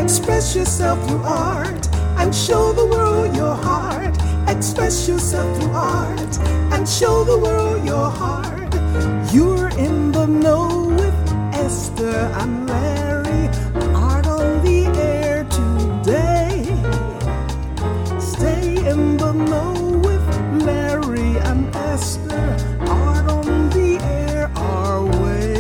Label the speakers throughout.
Speaker 1: Express yourself through art and show the world your heart. Express yourself through art and show the world your heart. You're in the know with Esther and Larry. Art on the air today. Stay in the know with Larry and Esther. Art on the air our way.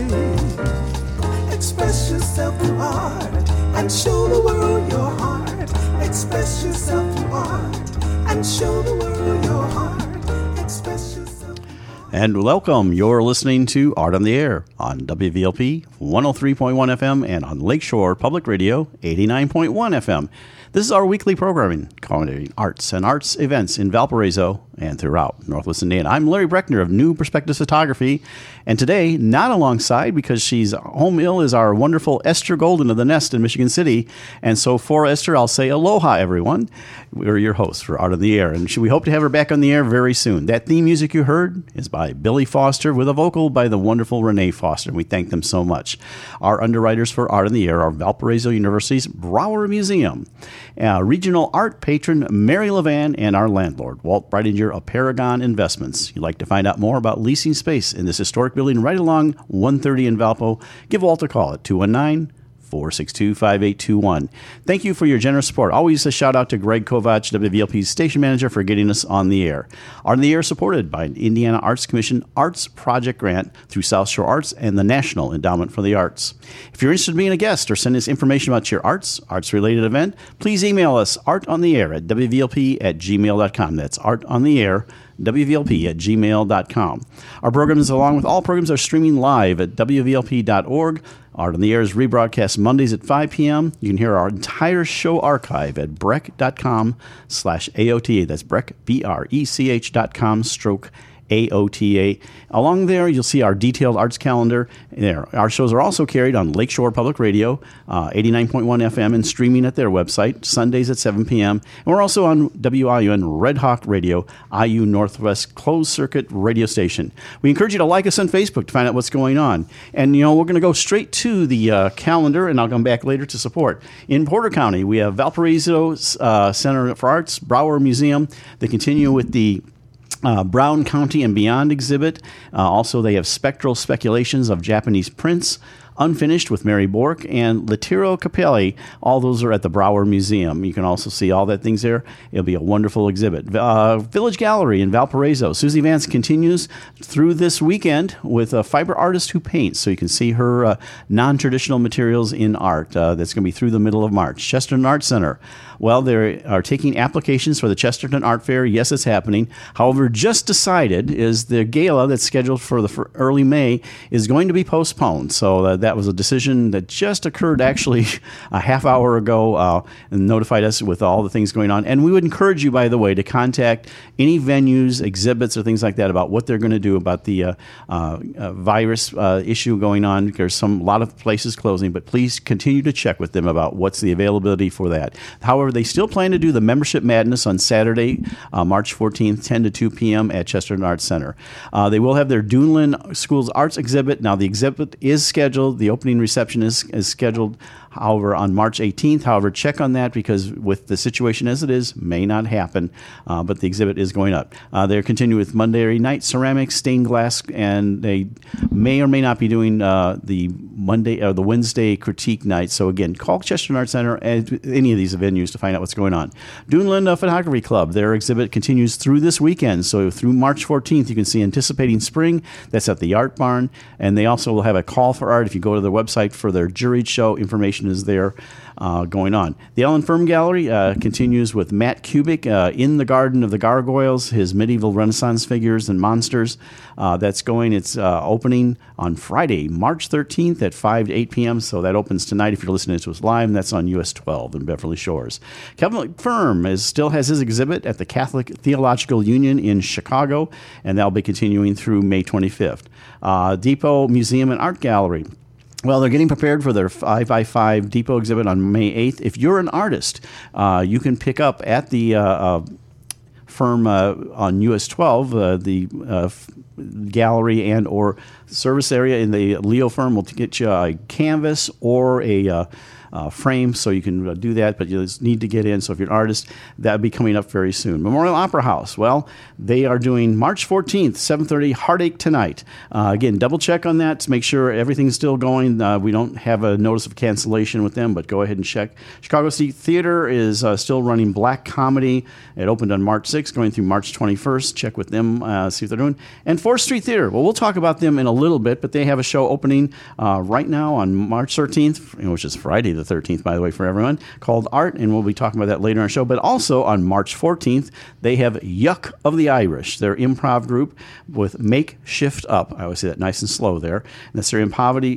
Speaker 1: Express yourself through art and show the world your heart. Express yourself through art and show the world your heart. Express yourself.
Speaker 2: And welcome. You're listening to Art on the Air on WVLP 103.1 FM and on Lakeshore Public Radio 89.1 FM. This is our weekly programming covering arts and arts events in Valparaiso and throughout Northwest Indiana. I'm Larry Breckner of New Perspectives Photography, and today, not alongside, because she's home ill, is our wonderful Esther Golden of the Nest in Michigan City. And so for Esther, I'll say aloha, everyone. We're your hosts for Art on the Air, and we hope to have her back on the air very soon. That theme music you heard is by Billy Foster with a vocal by the wonderful Renee Foster, and we thank them so much. Our underwriters for Art on the Air are Valparaiso University's Brower Museum, regional art patron Mary Levan, and our landlord, Walt Breidinger of Paragon Investments. You'd like to find out more about leasing space in this historic building right along 130 in Valpo, give Walt a call at 219-462-5821. Thank you for your generous support. Always a shout out to Greg Kovach, WVLP's station manager, for getting us on the air. On the Air supported by an Indiana Arts Commission Arts Project Grant through South Shore Arts and the National Endowment for the Arts. If you're interested in being a guest or send us information about your arts-related event, please email us artontheair@wvlp@gmail.com. That's artontheair, wvlp@gmail.com. Our programs, along with all programs, are streaming live at wvlp.org. Art on the Air is rebroadcast Mondays at 5 p.m. You can hear our entire show archive at brech.com/AOTA. That's Brech, BRECH.com/AOTA. Along there, you'll see our detailed arts calendar there. Our shows are also carried on Lakeshore Public Radio, 89.1 FM, and streaming at their website, Sundays at 7 p.m. And we're also on WIUN Red Hawk Radio, IU Northwest Closed Circuit radio station. We encourage you to like us on Facebook to find out what's going on. And, we're going to go straight to the calendar, and I'll come back later to support. In Porter County, we have Valparaiso Center for Arts, Brower Museum. They continue with the Brown County and Beyond exhibit. Also, they have Spectral Speculations of Japanese Prints, Unfinished with Mary Bork, and Latiro Capelli. All those are at the Brower Museum. You can also see all that things there. It'll be a wonderful exhibit. Village Gallery in Valparaiso. Susie Vance continues through this weekend with a fiber artist who paints, so you can see her non-traditional materials in art. That's going to be through the middle of March. Chesterton Art Center. Well, they are taking applications for the Chesterton Art Fair. Yes, it's happening. However, just decided is the gala that's scheduled for early May is going to be postponed. So that was a decision that just occurred actually a half hour ago and notified us with all the things going on. And we would encourage you, by the way, to contact any venues, exhibits, or things like that about what they're going to do about the virus issue going on. There's a lot of places closing, but please continue to check with them about what's the availability for that. However, they still plan to do the Membership Madness on Saturday, March 14th, 10 to 2 p.m. at Chesterton Arts Center. They will have their Duneland Schools Arts exhibit. Now, the exhibit is scheduled. The opening reception is scheduled, however, on March 18th. However, check on that because with the situation as it is, may not happen, but the exhibit is going up. They're continuing with Monday night ceramics, stained glass, and they may or may not be doing the Monday or the Wednesday critique night. So again, call Chesterton Arts Center and any of these venues to find out what's going on. Duneland Photography Club, their exhibit continues through this weekend. So through March 14th, you can see Anticipating Spring. That's at the Art Barn. And they also will have a call for art. If you go to their website for their juried show, information is there going on. The Ellen Firm Gallery continues with Matt Kubik in the Garden of the Gargoyles, his medieval Renaissance figures and monsters. That's going. It's opening on Friday, March 13th at 5 to 8 p.m. So that opens tonight if you're listening to us live, and that's on US 12 in Beverly Shores. Kevin Firm still has his exhibit at the Catholic Theological Union in Chicago, and that'll be continuing through May 25th. Depot Museum and Art Gallery. Well, they're getting prepared for their 5x5 Depot exhibit on May 8th. If you're an artist, you can pick up at the firm on US 12, the gallery and or service area in the Leo firm will get you a canvas or a frame, so you can do that, but you just need to get in. So if you're an artist, that'll be coming up very soon. Memorial Opera House, well, they are doing March 14th, 7:30, Heartache Tonight. Again, double check on that to make sure everything's still going. We don't have a notice of cancellation with them, but go ahead and check. Chicago City Theater is still running Black Comedy. It opened on March 6th, going through March 21st. Check with them, see what they're doing. And 4th Street Theater, well, we'll talk about them in a little bit, but they have a show opening right now on March 13th, which is Friday the 13th, by the way, for everyone, called Art, and we'll be talking about that later in our show. But also on March 14th, they have Yuck of the Irish, their improv group with Make Shift Up. I always say that nice and slow there. And that's their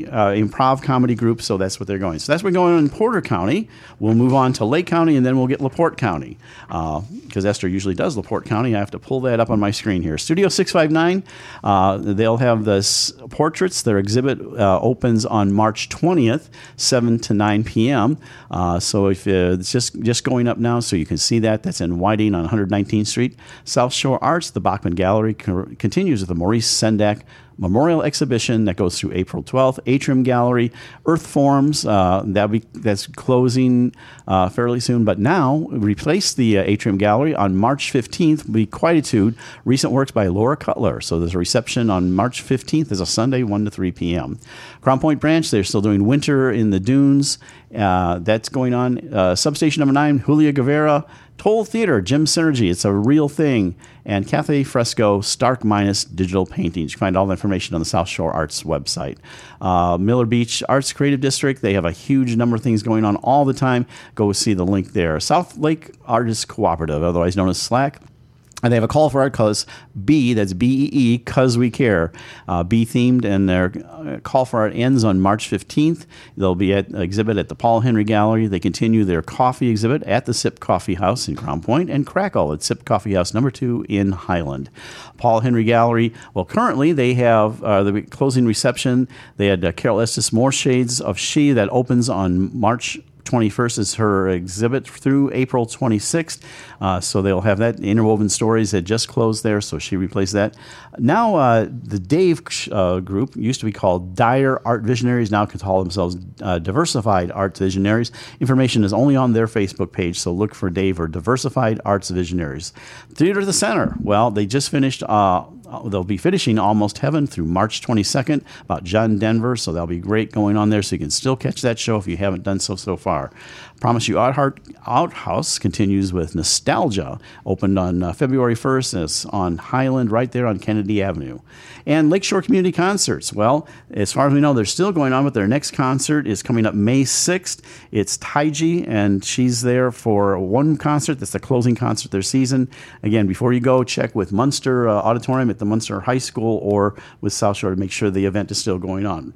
Speaker 2: improv comedy group, so that's what they're going. So that's what's going on in Porter County. We'll move on to Lake County, and then we'll get LaPorte County, because Esther usually does LaPorte County. I have to pull that up on my screen here. Studio 659, they'll have this portraits. Their exhibit opens on March 20th, 7 to 9 p.m. So if it's just going up now, so you can see that. That's in Whiting on 119th Street. South Shore Arts, the Bachman Gallery continues with the Maurice Sendak Memorial Exhibition that goes through April 12th. Atrium Gallery, Earth Forms, that's closing fairly soon. But now, replace the Atrium Gallery on March 15th will be Quietude, recent works by Laura Cutler. So there's a reception on March 15th. It's a Sunday, 1 to 3 p.m. Crown Point Branch, they're still doing Winter in the Dunes. That's going on. Substation number 9, Julia Guevara. Toll Theater, Gym Synergy, it's a real thing. And Cafe Fresco, Stark Minus Digital Paintings. You can find all the information on the South Shore Arts website. Miller Beach Arts Creative District, they have a huge number of things going on all the time. Go see the link there. South Lake Artists Cooperative, otherwise known as SLAC. And they have a call for art cause B, that's B-E-E, Cause We Care, B-themed, and their call for art ends on March 15th. They'll be at an exhibit at the Paul Henry Gallery. They continue their coffee exhibit at the Sip Coffee House in Crown Point, and Crackle at Sip Coffee House number 2 in Highland. Paul Henry Gallery, well, currently they have the closing reception. They had Carol Estes, More Shades of She, that opens on March 21st is her exhibit through April 26th. So they'll have that. Interwoven Stories had just closed there, so she replaced that. Now, the Dave group used to be called Dyer Art Visionaries, now can call themselves Diversified Arts Visionaries. Information is only on their Facebook page, so look for Dave or Diversified Arts Visionaries. Theater of the Center, well, they just finished... they'll be finishing Almost Heaven through March 22nd about John Denver, so that'll be great going on there, so you can still catch that show if you haven't done so far. Promise You Outhouse continues with Nostalgia, opened on February 1st. It's on Highland, right there on Kennedy Avenue. And Lakeshore Community Concerts, well, as far as we know, they're still going on, but their next concert is coming up May 6th. It's Taiji, and she's there for one concert. That's the closing concert of their season. Again, before you go, check with Munster Auditorium at the Munster High School or with South Shore to make sure the event is still going on.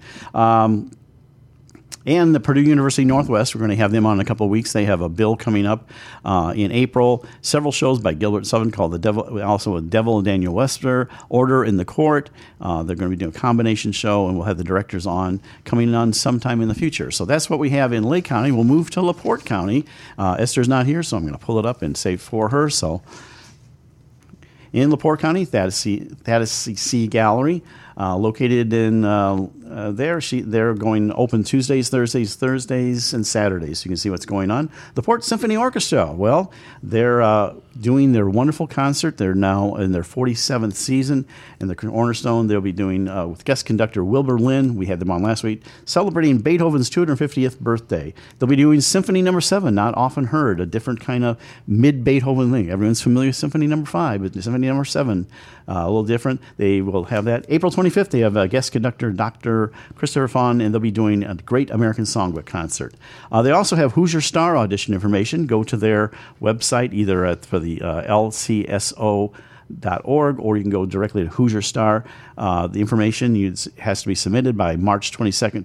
Speaker 2: And the Purdue University Northwest, we're going to have them on in a couple of weeks. They have a bill coming up in April. Several shows by Gilbert Sullivan called The Devil, also with Devil and Daniel Webster, Order in the Court. They're going to be doing a combination show, and we'll have the directors on coming on sometime in the future. So that's what we have in Lake County. We'll move to LaPorte County. Esther's not here, so I'm going to pull it up and save for her. So in LaPorte County, Thaddeus C. Gallery, located in there. They're going open Tuesdays, Thursdays, and Saturdays. You can see what's going on. The Port Symphony Orchestra, well, they're doing their wonderful concert. They're now in their 47th season. In the Cornerstone, they'll be doing, with guest conductor Wilbur Lynn, we had them on last week, celebrating Beethoven's 250th birthday. They'll be doing Symphony No. 7, not often heard, a different kind of mid-Beethoven thing. Everyone's familiar with Symphony No. 5, but Symphony No. 7, a little different. They will have that. April 25th, they have a guest conductor, Dr. Christopher Fahn, and they'll be doing a Great American Songbook concert. They also have Hoosier Star audition information. Go to their website, either for the LCSO.org, or you can go directly to Hoosier Star. The information has to be submitted by March 21st,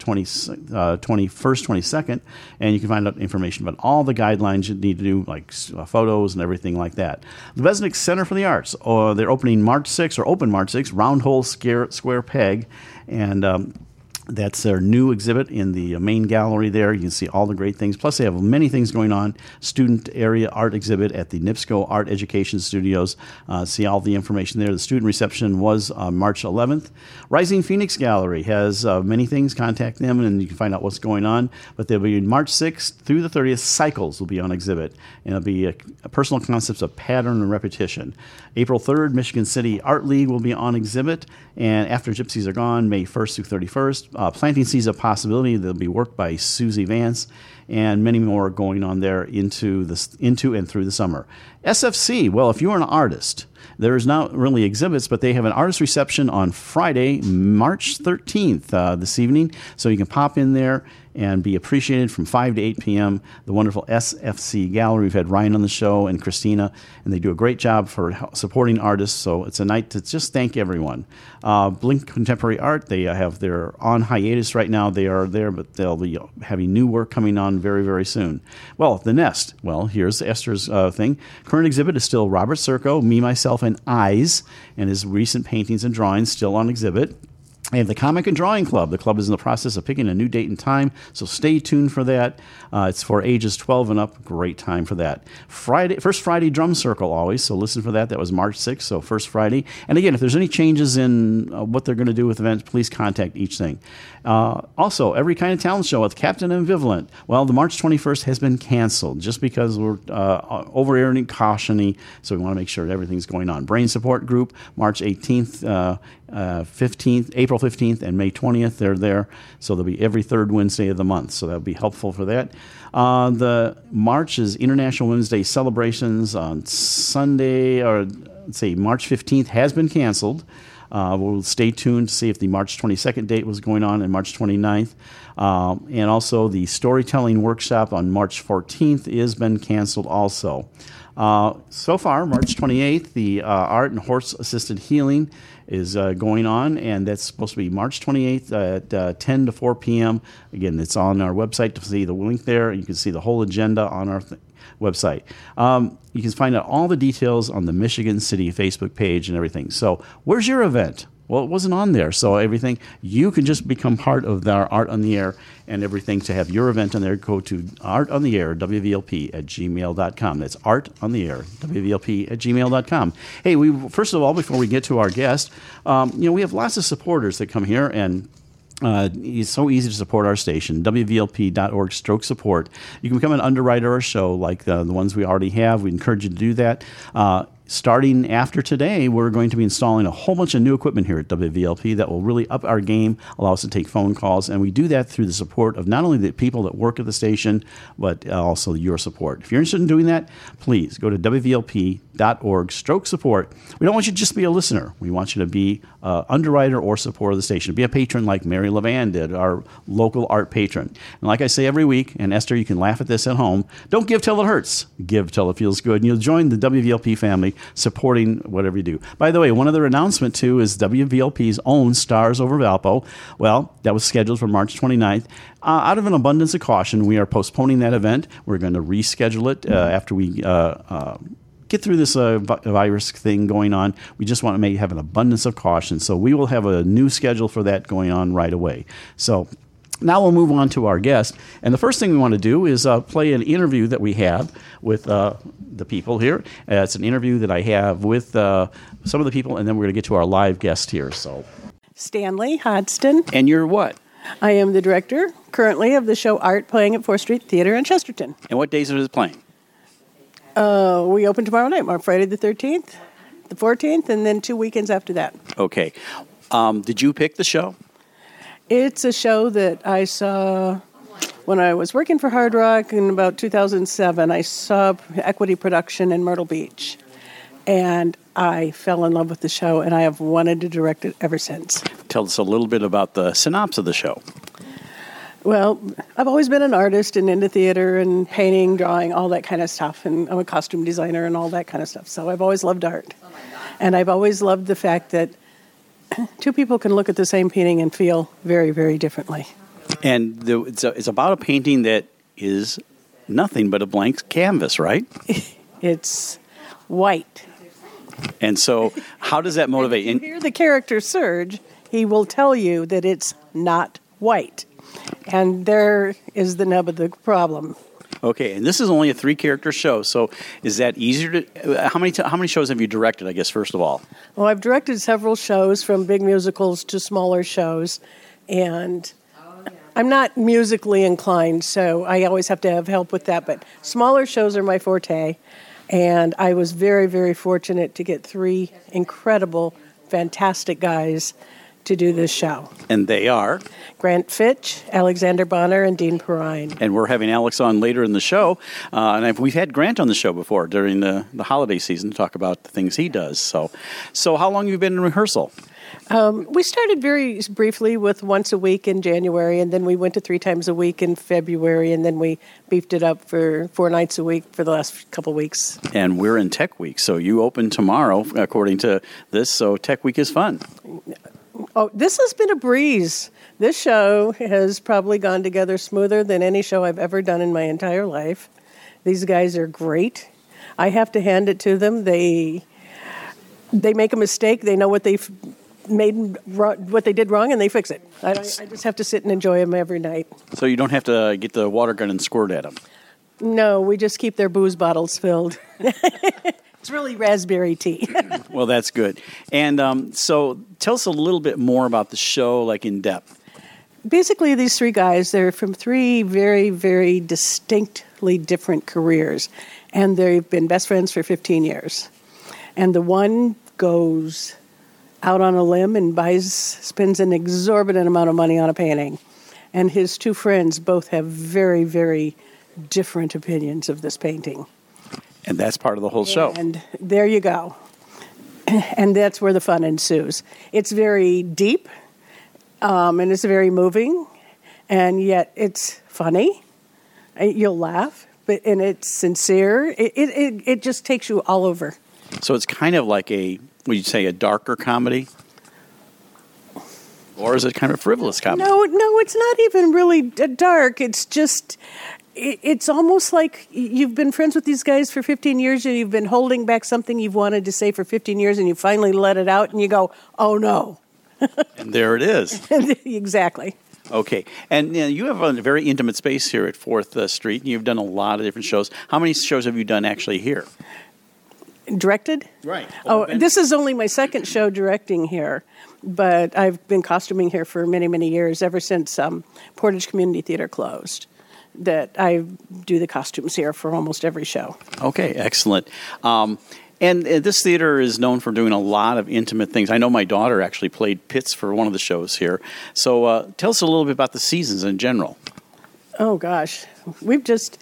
Speaker 2: 22nd, and you can find out information about all the guidelines you need to do, like photos and everything like that. The Vesnick Center for the Arts, they're opening March 6th, or open March 6th, Round Hole Square Peg, and That's their new exhibit in the main gallery there. You can see all the great things. Plus, they have many things going on. Student area art exhibit at the NIPSCO Art Education Studios. See all the information there. The student reception was March 11th. Rising Phoenix Gallery has many things. Contact them and you can find out what's going on. But they'll be March 6th through the 30th. Cycles will be on exhibit. And it'll be personal concepts of pattern and repetition. April 3rd, Michigan City Art League will be on exhibit. And After Gypsies Are Gone, May 1st through 31st. Planting Seeds of Possibility, that'll be worked by Susie Vance, and many more going on there into and through the summer. SFC, well, if you're an artist, there's not really exhibits, but they have an artist reception on Friday, March 13th, this evening. So you can pop in there and be appreciated from 5 to 8 p.m. The wonderful SFC Gallery. We've had Ryan on the show and Christina, and they do a great job for supporting artists. So it's a night to just thank everyone. Blink Contemporary Art, they're on hiatus right now. They are there, but they'll be having new work coming on very, very soon. Well, The Nest. Well, here's Esther's thing. Current exhibit is still Robert Circo, Me, Myself, and Eyes, and his recent paintings and drawings still on exhibit. And the Comic and Drawing Club. The club is in the process of picking a new date and time, so stay tuned for that. It's for ages 12 and up. Great time for that. First Friday Drum Circle always, so listen for that. That was March 6th, so first Friday. And again, if there's any changes in what they're going to do with events, please contact each thing. Also, Every Kind of Talent Show with Captain Ambivalent. Well, the March 21st has been canceled just because we're over-airing cautioning, so we want to make sure that everything's going on. Brain Support Group, March 18th, 15th, April 15th, and May 20th. They're there, so they'll be every third Wednesday of the month, so that'll be helpful for that. The March is International Women's Day celebrations on Sunday, or let's see, March 15th has been canceled. We'll stay tuned to see if the March 22nd date was going on and March 29th. And also the storytelling workshop on March 14th has been canceled also. So far, March 28th, the Art and Horse Assisted Healing is going on, and that's supposed to be March 28th at 10 to 4 p.m. Again, it's on our website to see the link there. You can see the whole agenda on our website. You can find out all the details on the Michigan City Facebook page and everything. So where's your event? Well, it wasn't on there, so everything, you can just become part of our Art on the Air and everything to have your event on there. Go to artontheair, WVLP@gmail.com. That's artontheair, WVLP@gmail.com. Hey, first of all, before we get to our guest, we have lots of supporters that come here, and it's so easy to support our station, WVLP.org/support. You can become an underwriter or show like the ones we already have. We encourage you to do that. Starting after today, we're going to be installing a whole bunch of new equipment here at WVLP that will really up our game, allow us to take phone calls, and we do that through the support of not only the people that work at the station, but also your support. If you're interested in doing that, please go to WVLP.org/support. We don't want you to just be a listener. We want you to be an underwriter or supporter of the station. Be a patron like Mary Levan did, our local art patron. And like I say every week, and Esther, you can laugh at this at home, don't give till it hurts. Give till it feels good. And you'll join the WVLP family supporting whatever you do. By the way, one other announcement, too, is WVLP's own Stars Over Valpo. Well, that was scheduled for March 29th. Out of an abundance of caution, we are postponing that event. We're going to reschedule it after we get through this virus thing going on. We just want to have an abundance of caution. So we will have a new schedule for that going on right away. So now we'll move on to our guest. And the first thing we want to do is play an interview that we have with the people here. It's an interview that I have with some of the people, and then we're going to get to our live guest here. So,
Speaker 3: Stanley Hodgson.
Speaker 2: And you're what?
Speaker 3: I am the director currently of the show Art, playing at 4th Street Theater in Chesterton.
Speaker 2: And what days is it playing?
Speaker 3: We open tomorrow night, on Friday the 13th, the 14th, and then 2 weekends after that.
Speaker 2: Okay. Did you pick the show?
Speaker 3: It's a show that I saw when I was working for Hard Rock in about 2007. I saw Equity Production in Myrtle Beach, and I fell in love with the show, and I have wanted to direct it ever since.
Speaker 2: Tell us a little bit about the synopsis of the show.
Speaker 3: Well, I've always been an artist and into theater and painting, drawing, all that kind of stuff, and I'm a costume designer and all that kind of stuff, so I've always loved art. And I've always loved the fact that two people can look at the same painting and feel very, very differently. And
Speaker 2: it's about a painting that is nothing but a blank canvas, right?
Speaker 3: It's white.
Speaker 2: And so how does that motivate?
Speaker 3: If you hear the character Serge, he will tell you that it's not white. And there is the nub of the problem.
Speaker 2: Okay, and this is only a 3-character show, so is that easier to... How many shows have you directed, I guess, first of all?
Speaker 3: Well, I've directed several shows, from big musicals to smaller shows, and I'm not musically inclined, so I always have to have help with that, but smaller shows are my forte, and I was very, very fortunate to get 3 incredible, fantastic guys to do this show.
Speaker 2: And they are?
Speaker 3: Grant Fitch, Alexander Bonner, and Dean Perrine.
Speaker 2: And we're having Alex on later in the show. We've had Grant on the show before during the holiday season to talk about the things he does. So how long have you been in rehearsal?
Speaker 3: We started very briefly with once a week in January, and then we went to 3 times a week in February, and then we beefed it up for 4 nights a week for the last couple weeks.
Speaker 2: And we're in Tech Week, so you open tomorrow, according to this, so Tech Week is fun.
Speaker 3: Oh, this has been a breeze. This show has probably gone together smoother than any show I've ever done in my entire life. These guys are great. I have to hand it to them. They make a mistake. They know what they've what they did wrong, and they fix it. I just have to sit and enjoy them every night.
Speaker 2: So you don't have to get the water gun and squirt at them?
Speaker 3: No, we just keep their booze bottles filled. It's really raspberry tea.
Speaker 2: Well, that's good. And so tell us a little bit more about the show, like in depth.
Speaker 3: Basically, these 3 guys, they're from 3 very, very distinctly different careers. And they've been best friends for 15 years. And the one goes out on a limb and spends an exorbitant amount of money on a painting. And his 2 friends both have very, very different opinions of this painting.
Speaker 2: And that's part of the whole show.
Speaker 3: And there you go. And that's where the fun ensues. It's very deep, and it's very moving, and yet it's funny. You'll laugh, and it's sincere. It just takes you all over.
Speaker 2: So it's kind of like would you say, a darker comedy? Or is it kind of a frivolous comedy?
Speaker 3: No, it's not even really dark. It's just... It's almost like you've been friends with these guys for 15 years and you've been holding back something you've wanted to say for 15 years and you finally let it out and you go, oh, no.
Speaker 2: And there it is.
Speaker 3: Exactly.
Speaker 2: Okay. And you have a very intimate space here at 4th Street, and you've done a lot of different shows. How many shows have you done actually here?
Speaker 3: Directed?
Speaker 2: Right.
Speaker 3: This is only my 2nd show directing here, but I've been costuming here for many, many years, ever since Portage Community Theater closed. That I do the costumes here for almost every show. Okay,
Speaker 2: excellent. And this theater is known for doing a lot of intimate things. I know my daughter actually played Pitts for one of the shows here. So tell us a little bit about the seasons in general.
Speaker 3: Oh, gosh. We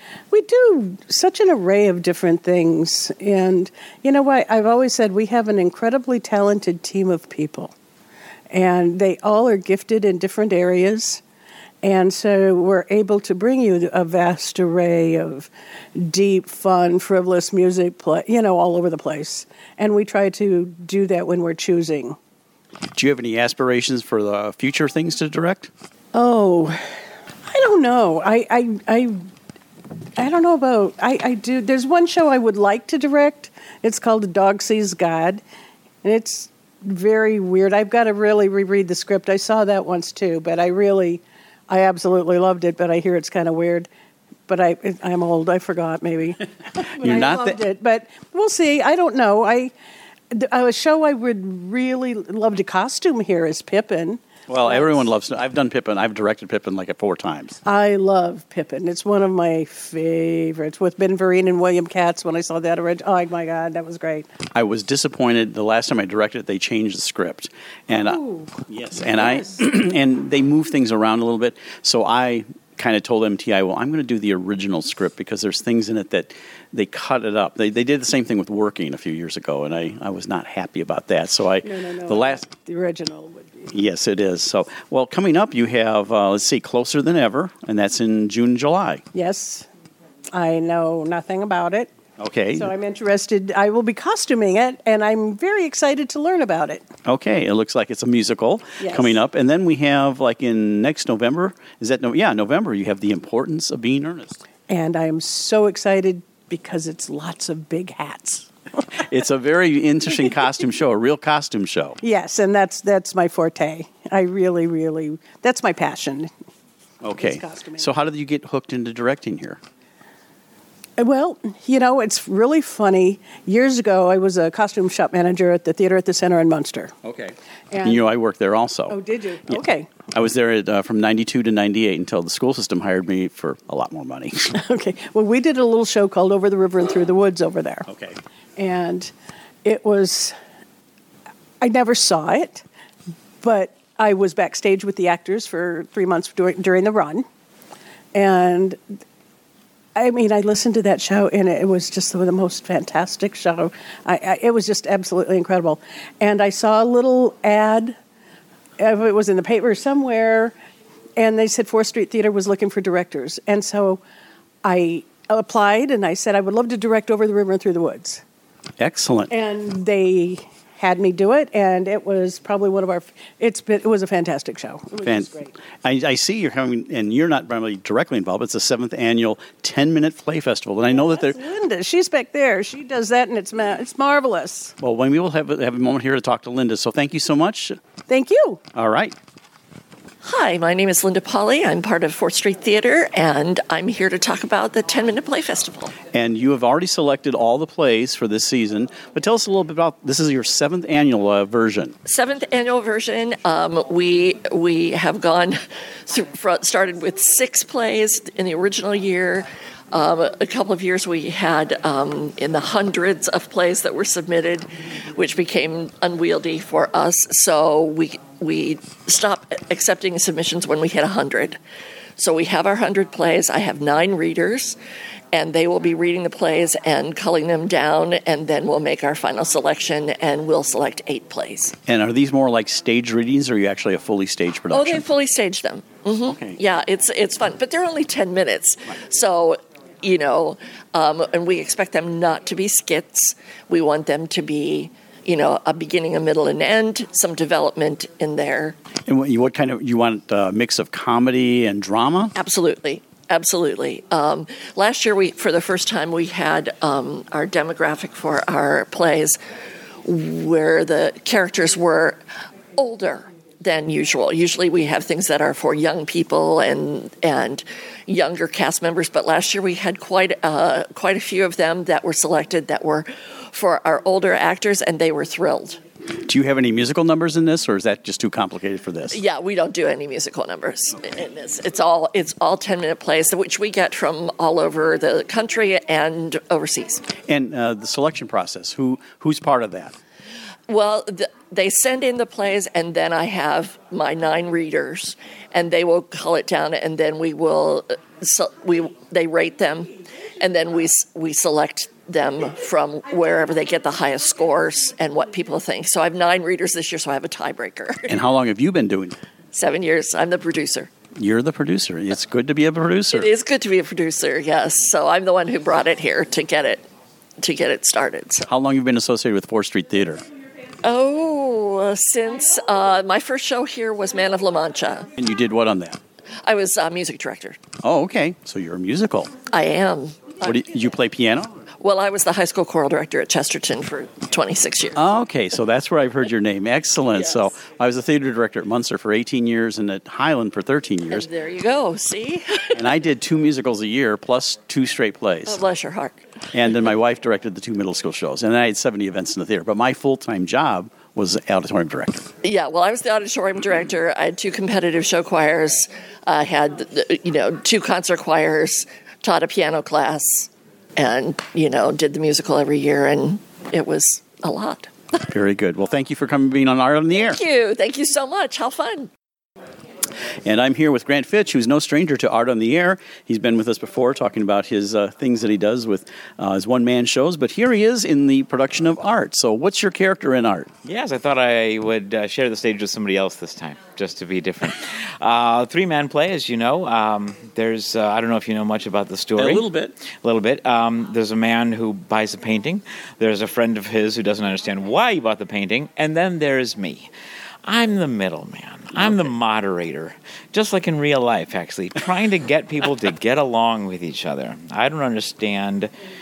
Speaker 3: do such an array of different things. And you know what? I've always said we have an incredibly talented team of people. And they all are gifted in different areas. And so we're able to bring you a vast array of deep, fun, frivolous music, all over the place. And we try to do that when we're choosing.
Speaker 2: Do you have any aspirations for the future things to direct?
Speaker 3: Oh, I don't know. I don't know about... I do. There's one show I would like to direct. It's called A Dog Sees God. And it's very weird. I've got to really reread the script. I saw that once too, but I absolutely loved it, but I hear it's kind of weird. But I'm old. I forgot, maybe.
Speaker 2: You're not
Speaker 3: loved it, but we'll see. I don't know. A show I would really love to costume here is Pippin.
Speaker 2: Well, everyone loves it. I've done Pippin. I've directed Pippin like 4 times.
Speaker 3: I love Pippin. It's one of my favorites. With Ben Vereen and William Katz, when I saw that original, oh my God, that was great.
Speaker 2: I was disappointed the last time I directed it. They changed the script, and
Speaker 3: yes,
Speaker 2: and they moved things around a little bit. So I kind of told MTI, well, I'm going to do the original script because there's things in it that they cut it up. They did the same thing with Working a few years ago, and I was not happy about that. So
Speaker 3: the original would be.
Speaker 2: Yes, it is. So, well, coming up, you have, Closer Than Ever, and that's in June and July.
Speaker 3: Yes. I know nothing about it.
Speaker 2: Okay.
Speaker 3: So I'm interested. I will be costuming it, and I'm very excited to learn about it.
Speaker 2: Okay. It looks like it's a musical coming up. And then we have, in next November, November, you have The Importance of Being Earnest.
Speaker 3: And I am so excited because it's lots of big hats.
Speaker 2: It's a very interesting costume show, a real costume show.
Speaker 3: Yes, and that's my forte. I really, that's my passion.
Speaker 2: Okay.
Speaker 3: It's costuming.
Speaker 2: So how did you get hooked into directing here?
Speaker 3: Well, it's really funny. Years ago, I was a costume shop manager at the Theater at the Center in Munster.
Speaker 2: Okay.
Speaker 3: And
Speaker 2: I worked there also.
Speaker 3: Oh, did you?
Speaker 2: Yeah.
Speaker 3: Okay.
Speaker 2: I was there from 92 to 98 until the school system hired me for a lot more money.
Speaker 3: Okay. Well, we did a little show called Over the River and Through the Woods over there.
Speaker 2: Okay.
Speaker 3: And it was, I never saw it, but I was backstage with the actors for 3 months during the run. And I listened to that show, and it was just the most fantastic show. It was just absolutely incredible. And I saw a little ad, it was in the paper somewhere, and they said 4th Street Theater was looking for directors. And so I applied, and I said I would love to direct Over the River and Through the Woods.
Speaker 2: Excellent.
Speaker 3: And they had me do it, and it was probably it was a fantastic show. It was just great.
Speaker 2: I see you're coming, and you're not probably directly involved. It's the 7th annual 10-minute play festival, and I know that
Speaker 3: That's Linda. She's back there. She does that, and it's marvelous.
Speaker 2: Well, when we will have a moment here to talk to Linda. So thank you so much.
Speaker 3: Thank you.
Speaker 2: All right.
Speaker 4: Hi, my name is Linda Pauley. I'm part of 4th Street Theater, and I'm here to talk about the 10-Minute Play Festival.
Speaker 2: And you have already selected all the plays for this season, but tell us a little bit about, this is your 7th annual version.
Speaker 4: 7th annual version. We have gone started with 6 plays in the original year. A couple of years we had in the hundreds of plays that were submitted, which became unwieldy for us. So we stopped accepting submissions when we hit 100. So we have our 100 plays. I have 9 readers, and they will be reading the plays and culling them down, and then we'll make our final selection, and we'll select 8 plays.
Speaker 2: And are these more like stage readings, or are you actually a fully staged production?
Speaker 4: Oh, they fully staged them. Mm-hmm.
Speaker 2: Okay.
Speaker 4: Yeah, it's fun, but they're only 10 minutes. So, and we expect them not to be skits. We want them to be, a beginning, a middle, and end, some development in there.
Speaker 2: And what kind of, you want a mix of comedy and drama?
Speaker 4: Absolutely. Last year, for the first time, we had our demographic for our plays where the characters were older than usual. Usually we have things that are for young people and younger cast members, but last year we had quite a few of them that were selected that were for our older actors, and they were thrilled.
Speaker 2: Do you have any musical numbers in this, or is that just too complicated for this?
Speaker 4: Yeah, we don't do any musical numbers in this. It's all 10-minute plays, which we get from all over the country and overseas.
Speaker 2: And the selection process, who's part of that?
Speaker 4: Well, they send in the plays, and then I have my 9 readers, and they will cull it down, and then they rate them, and then we select them from wherever they get the highest scores and what people think. So I have 9 readers this year, so I have a tiebreaker.
Speaker 2: And how long have you been doing it?
Speaker 4: 7 years. I'm the producer.
Speaker 2: You're the producer. It's good to be a producer.
Speaker 4: It is good to be a producer, yes. So I'm the one who brought it here to get it started. So.
Speaker 2: How long have you been associated with 4th Street Theater?
Speaker 4: Oh, since my first show here was Man of La Mancha.
Speaker 2: And you did what on that?
Speaker 4: I was music director.
Speaker 2: Oh, okay. So you're a musical.
Speaker 4: I am.
Speaker 2: Did you play piano?
Speaker 4: Well, I was the high school choral director at Chesterton for 26 years.
Speaker 2: Oh, okay, so that's where I've heard your name. Excellent.
Speaker 4: Yes.
Speaker 2: So I was a theater director at Munster for 18 years and at Highland for 13 years.
Speaker 4: And there you go, see?
Speaker 2: And I did 2 musicals a year plus 2 straight plays.
Speaker 4: Oh, bless your heart.
Speaker 2: And then my wife directed the 2 middle school shows. And then I had 70 events in the theater. But my full-time job was auditorium director.
Speaker 4: Yeah, well, I was the auditorium director. I had 2 competitive show choirs. I had, 2 concert choirs, taught a piano class, and, did the musical every year, and it was a lot.
Speaker 2: Very good. Well, thank you for being on Art on the Air.
Speaker 4: Thank you. Thank you so much. How fun.
Speaker 2: And I'm here with Grant Fitch, who's no stranger to Art on the Air. He's been with us before talking about his things that he does with his one-man shows. But here he is in the production of Art. So what's your character in Art?
Speaker 5: Yes, I thought I would share the stage with somebody else this time, just to be different. 3-man play, as you know. There's, I don't know if you know much about the story.
Speaker 2: A little bit.
Speaker 5: There's a man who buys a painting. There's a friend of his who doesn't understand why he bought the painting. And then there's me. I'm the middleman. I'm the moderator, just like in real life, actually, trying to get people to get along with each other. I don't understand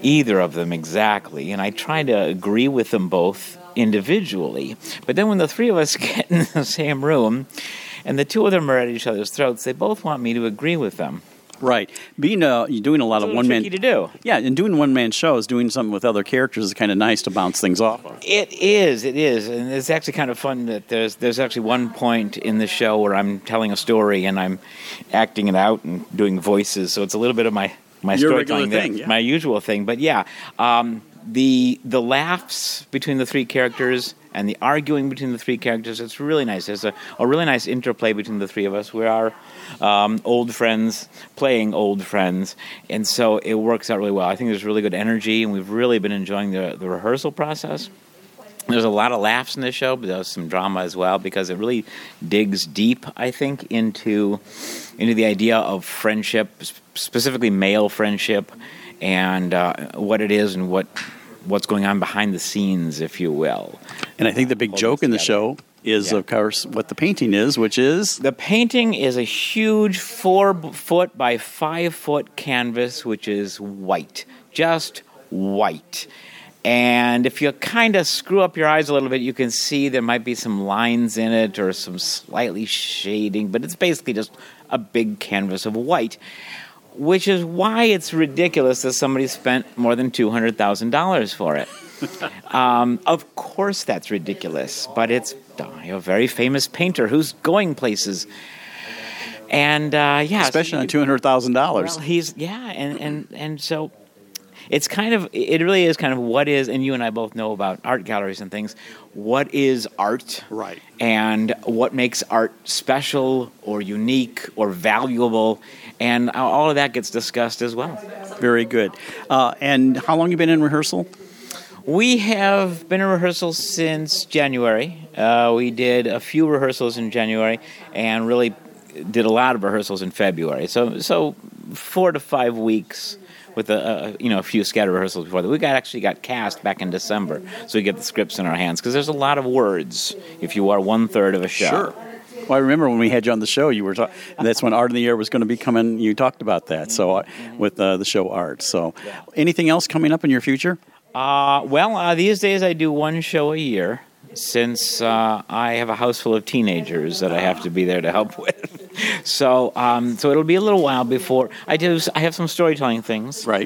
Speaker 5: either of them exactly, and I try to agree with them both individually. But then when the three of us get in the same room and the two of them are at each other's throats, they both want me to agree with them.
Speaker 2: Right. You're doing a lot of one-man...
Speaker 5: tricky to do.
Speaker 2: Yeah, and doing one-man shows, doing something with other characters is kind of nice to bounce things off of.
Speaker 5: It is, and it's actually kind of fun that there's actually one point in the show where I'm telling a story and I'm acting it out and doing voices, so it's a little bit of my storytelling thing, my usual thing. But yeah, the laughs between the three characters and the arguing between the three characters, it's really nice. There's a really nice interplay between the three of us. We are old friends playing old friends, and so it works out really well. I think there's really good energy, and we've really been enjoying the rehearsal process. There's a lot of laughs in this show, but there's some drama as well, because it really digs deep, I think, into the idea of friendship, specifically male friendship, and what it is and what's going on behind the scenes, if you will.
Speaker 2: And I think the big joke in the show is, of course, what the painting is, which is...
Speaker 5: The painting is a huge 4-foot by 5-foot canvas, which is white. Just white. And if you kind of screw up your eyes a little bit, you can see there might be some lines in it or some slightly shading, but it's basically just a big canvas of white, which is why it's ridiculous that somebody spent more than $200,000 for it. Of course that's ridiculous, but it's a very famous painter who's going places. And,
Speaker 2: especially on $200,000.
Speaker 5: Well, and so... it really is kind of what is, and you and I both know about art galleries and things, what is art?
Speaker 2: Right.
Speaker 5: And what makes art special or unique or valuable, and all of that gets discussed as well.
Speaker 2: Very good. And how long have you been in rehearsal?
Speaker 5: We have been in rehearsal since January. We did a few rehearsals in January and really did a lot of rehearsals in February. So 4 to 5 weeks with a few scattered rehearsals before that. We actually got cast back in December, so we get the scripts in our hands, because there's a lot of words if you are 1/3 of a show.
Speaker 2: Sure. Well, I remember when we had you on the show, you were that's when Art in the Air was going to be coming. You talked about that, so with the show Art. So, anything else coming up in your future?
Speaker 5: These days I do one show a year, since I have a house full of teenagers that I have to be there to help with. So it'll be a little while before I have some storytelling things,
Speaker 2: right?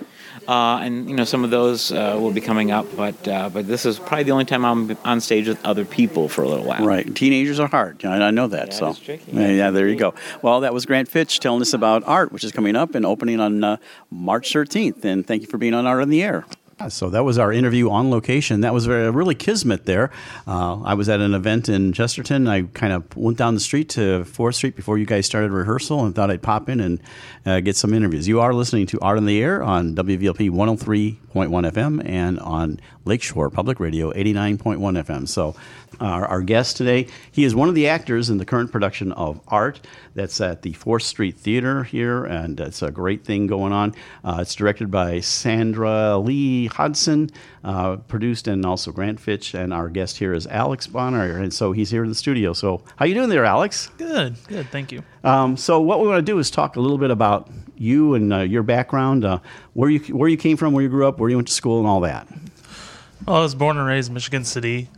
Speaker 5: And some of those will be coming up, but this is probably the only time I'm on stage with other people for a little while.
Speaker 2: Right, teenagers are hard. I know that.
Speaker 5: Yeah,
Speaker 2: so
Speaker 5: it's tricky.
Speaker 2: Yeah, there you go. Well, that was Grant Fitch telling us about Art, which is coming up and opening on March 13th. And thank you for being on Art in the Air. So that was our interview on location. That was really kismet there. I was at an event in Chesterton. I kind of went down the street to 4th Street before you guys started rehearsal and thought I'd pop in and get some interviews. You are listening to Art in the Air on WVLP 103.1 FM and on Lakeshore Public Radio 89.1 FM. So our guest today, he is one of the actors in the current production of Art that's at the 4th Street Theater here, and it's a great thing going on. It's directed by Sandra Lee Hodson, produced and also Grant Fitch, and our guest here is Alex Bonner, and so he's here in the studio. So how you doing there, Alex?
Speaker 6: Good, thank you.
Speaker 2: So what we want to do is talk a little bit about you and your background, where you came from, where you grew up, where you went to school, and all that.
Speaker 6: Well, I was born and raised in Michigan City.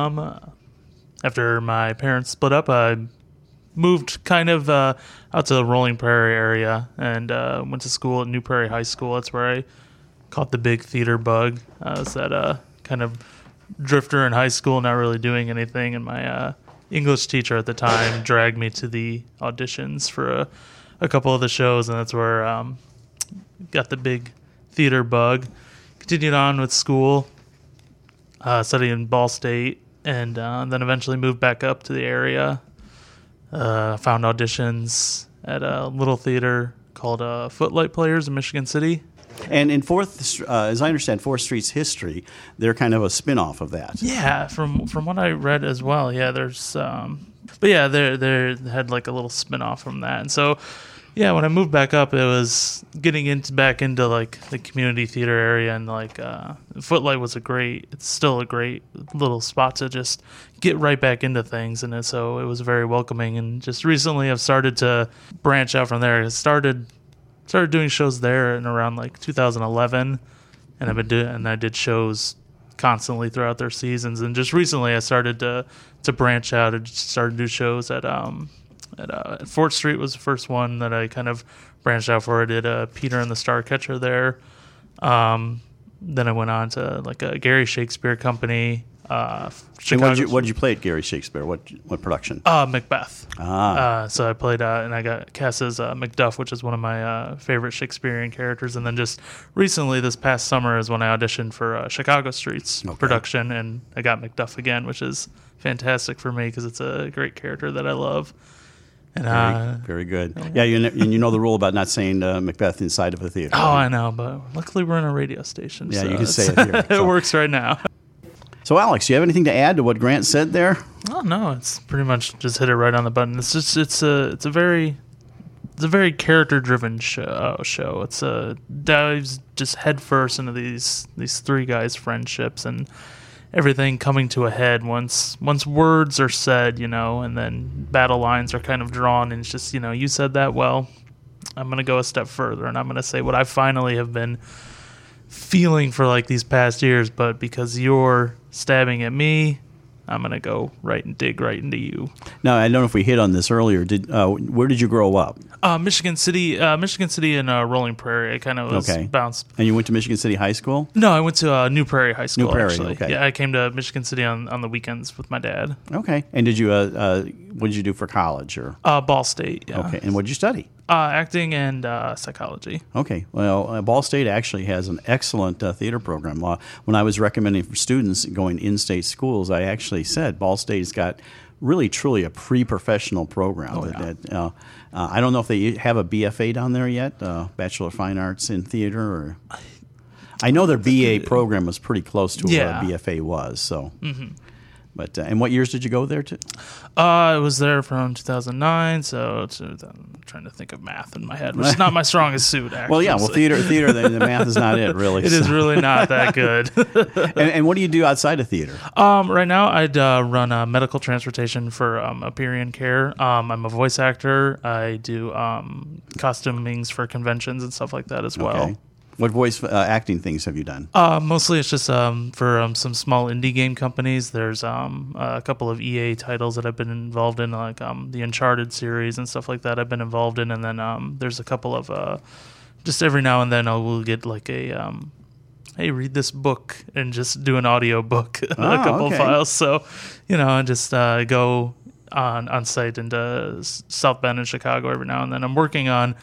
Speaker 6: After my parents split up, I moved kind of out to the Rolling Prairie area and went to school at New Prairie High School. That's where I caught the big theater bug. I was that kind of drifter in high school, not really doing anything, and my English teacher at the time dragged me to the auditions for a couple of the shows, and that's where got the big theater bug. Continued on with school, studied in Ball State, and then eventually moved back up to the area. Found auditions at a little theater called Footlight Players in Michigan City.
Speaker 2: And in as I understand, 4th Street's history, they're kind of a spin-off of that.
Speaker 6: Yeah, from what I read as well. Yeah, there's, but yeah, they had like a little spin-off from that. And so, yeah, when I moved back up, it was getting back into like the community theater area, and like Footlight was it's still a great little spot to just get right back into things, and so it was very welcoming. And just recently, I've started to branch out from there. I started doing shows there in around like 2011, and I did shows constantly throughout their seasons. And just recently, I started to branch out and started to do shows at Fort Street was the first one that I kind of branched out for. I did Peter and the Starcatcher there. Then I went on to like a Gary Shakespeare Company. Chicago.
Speaker 2: What did you play at Gary Shakespeare? What production?
Speaker 6: Macbeth. So I played, and I got cast as Macduff, which is one of my favorite Shakespearean characters. And then just recently, this past summer, is when I auditioned for Chicago Street's production, and I got Macduff again, which is fantastic for me because it's a great character that I love. And
Speaker 2: very good. Yeah, you know the rule about not saying Macbeth inside of a theater.
Speaker 6: Oh, right? I know, but luckily we're in a radio station.
Speaker 2: Yeah,
Speaker 6: so
Speaker 2: you can say it here.
Speaker 6: It works right now.
Speaker 2: So, Alex, do you have anything to add to what Grant said there?
Speaker 6: Oh no, it's pretty much just hit it right on the button. It's a very character-driven show. It's dives just headfirst into these three guys' friendships and everything coming to a head once words are said, and then battle lines are kind of drawn, and it's just, you said that, well, I'm going to go a step further, and I'm going to say what I finally have been feeling for like these past years, but because you're stabbing at me, I'm going to go dig right into you. Now,
Speaker 2: I don't know if we hit on this earlier. Where did you grow up?
Speaker 6: Michigan City and Rolling Prairie. I kind of was bounced.
Speaker 2: And you went to Michigan City High School?
Speaker 6: No, I went to New Prairie High School, actually.
Speaker 2: Okay.
Speaker 6: Yeah, I came to Michigan City on the weekends with my dad.
Speaker 2: Okay. And did you, what did you do for college? Or
Speaker 6: Ball State, yeah.
Speaker 2: Okay. And what did you study?
Speaker 6: Acting and psychology.
Speaker 2: Okay. Well, Ball State actually has an excellent theater program. When I was recommending for students going in-state schools, I actually said Ball State's got really, truly a pre-professional program. I don't know if they have a BFA down there yet, Bachelor of Fine Arts in Theater. Or I know their BA program was pretty close to what a BFA was. So. Mm-hmm. But and what years did you go there to?
Speaker 6: I was there from 2009, so I'm trying to think of math in my head, which is not my strongest suit, actually.
Speaker 2: Well, theater, the math is not it, really.
Speaker 6: It is really not that good.
Speaker 2: And what do you do outside of theater?
Speaker 6: Right now, I'd run medical transportation for Aperion Care. I'm a voice actor. I do costumings for conventions and stuff like that as well.
Speaker 2: Okay. What voice acting things have you done?
Speaker 6: Mostly it's just for some small indie game companies. There's a couple of EA titles that I've been involved in, like the Uncharted series and stuff like that I've been involved in. And then there's a couple of, just every now and then I will get like a, hey, read this book, and just do an audio book, a couple of files. So, I just go on site into South Bend in Chicago every now and then. I'm working on,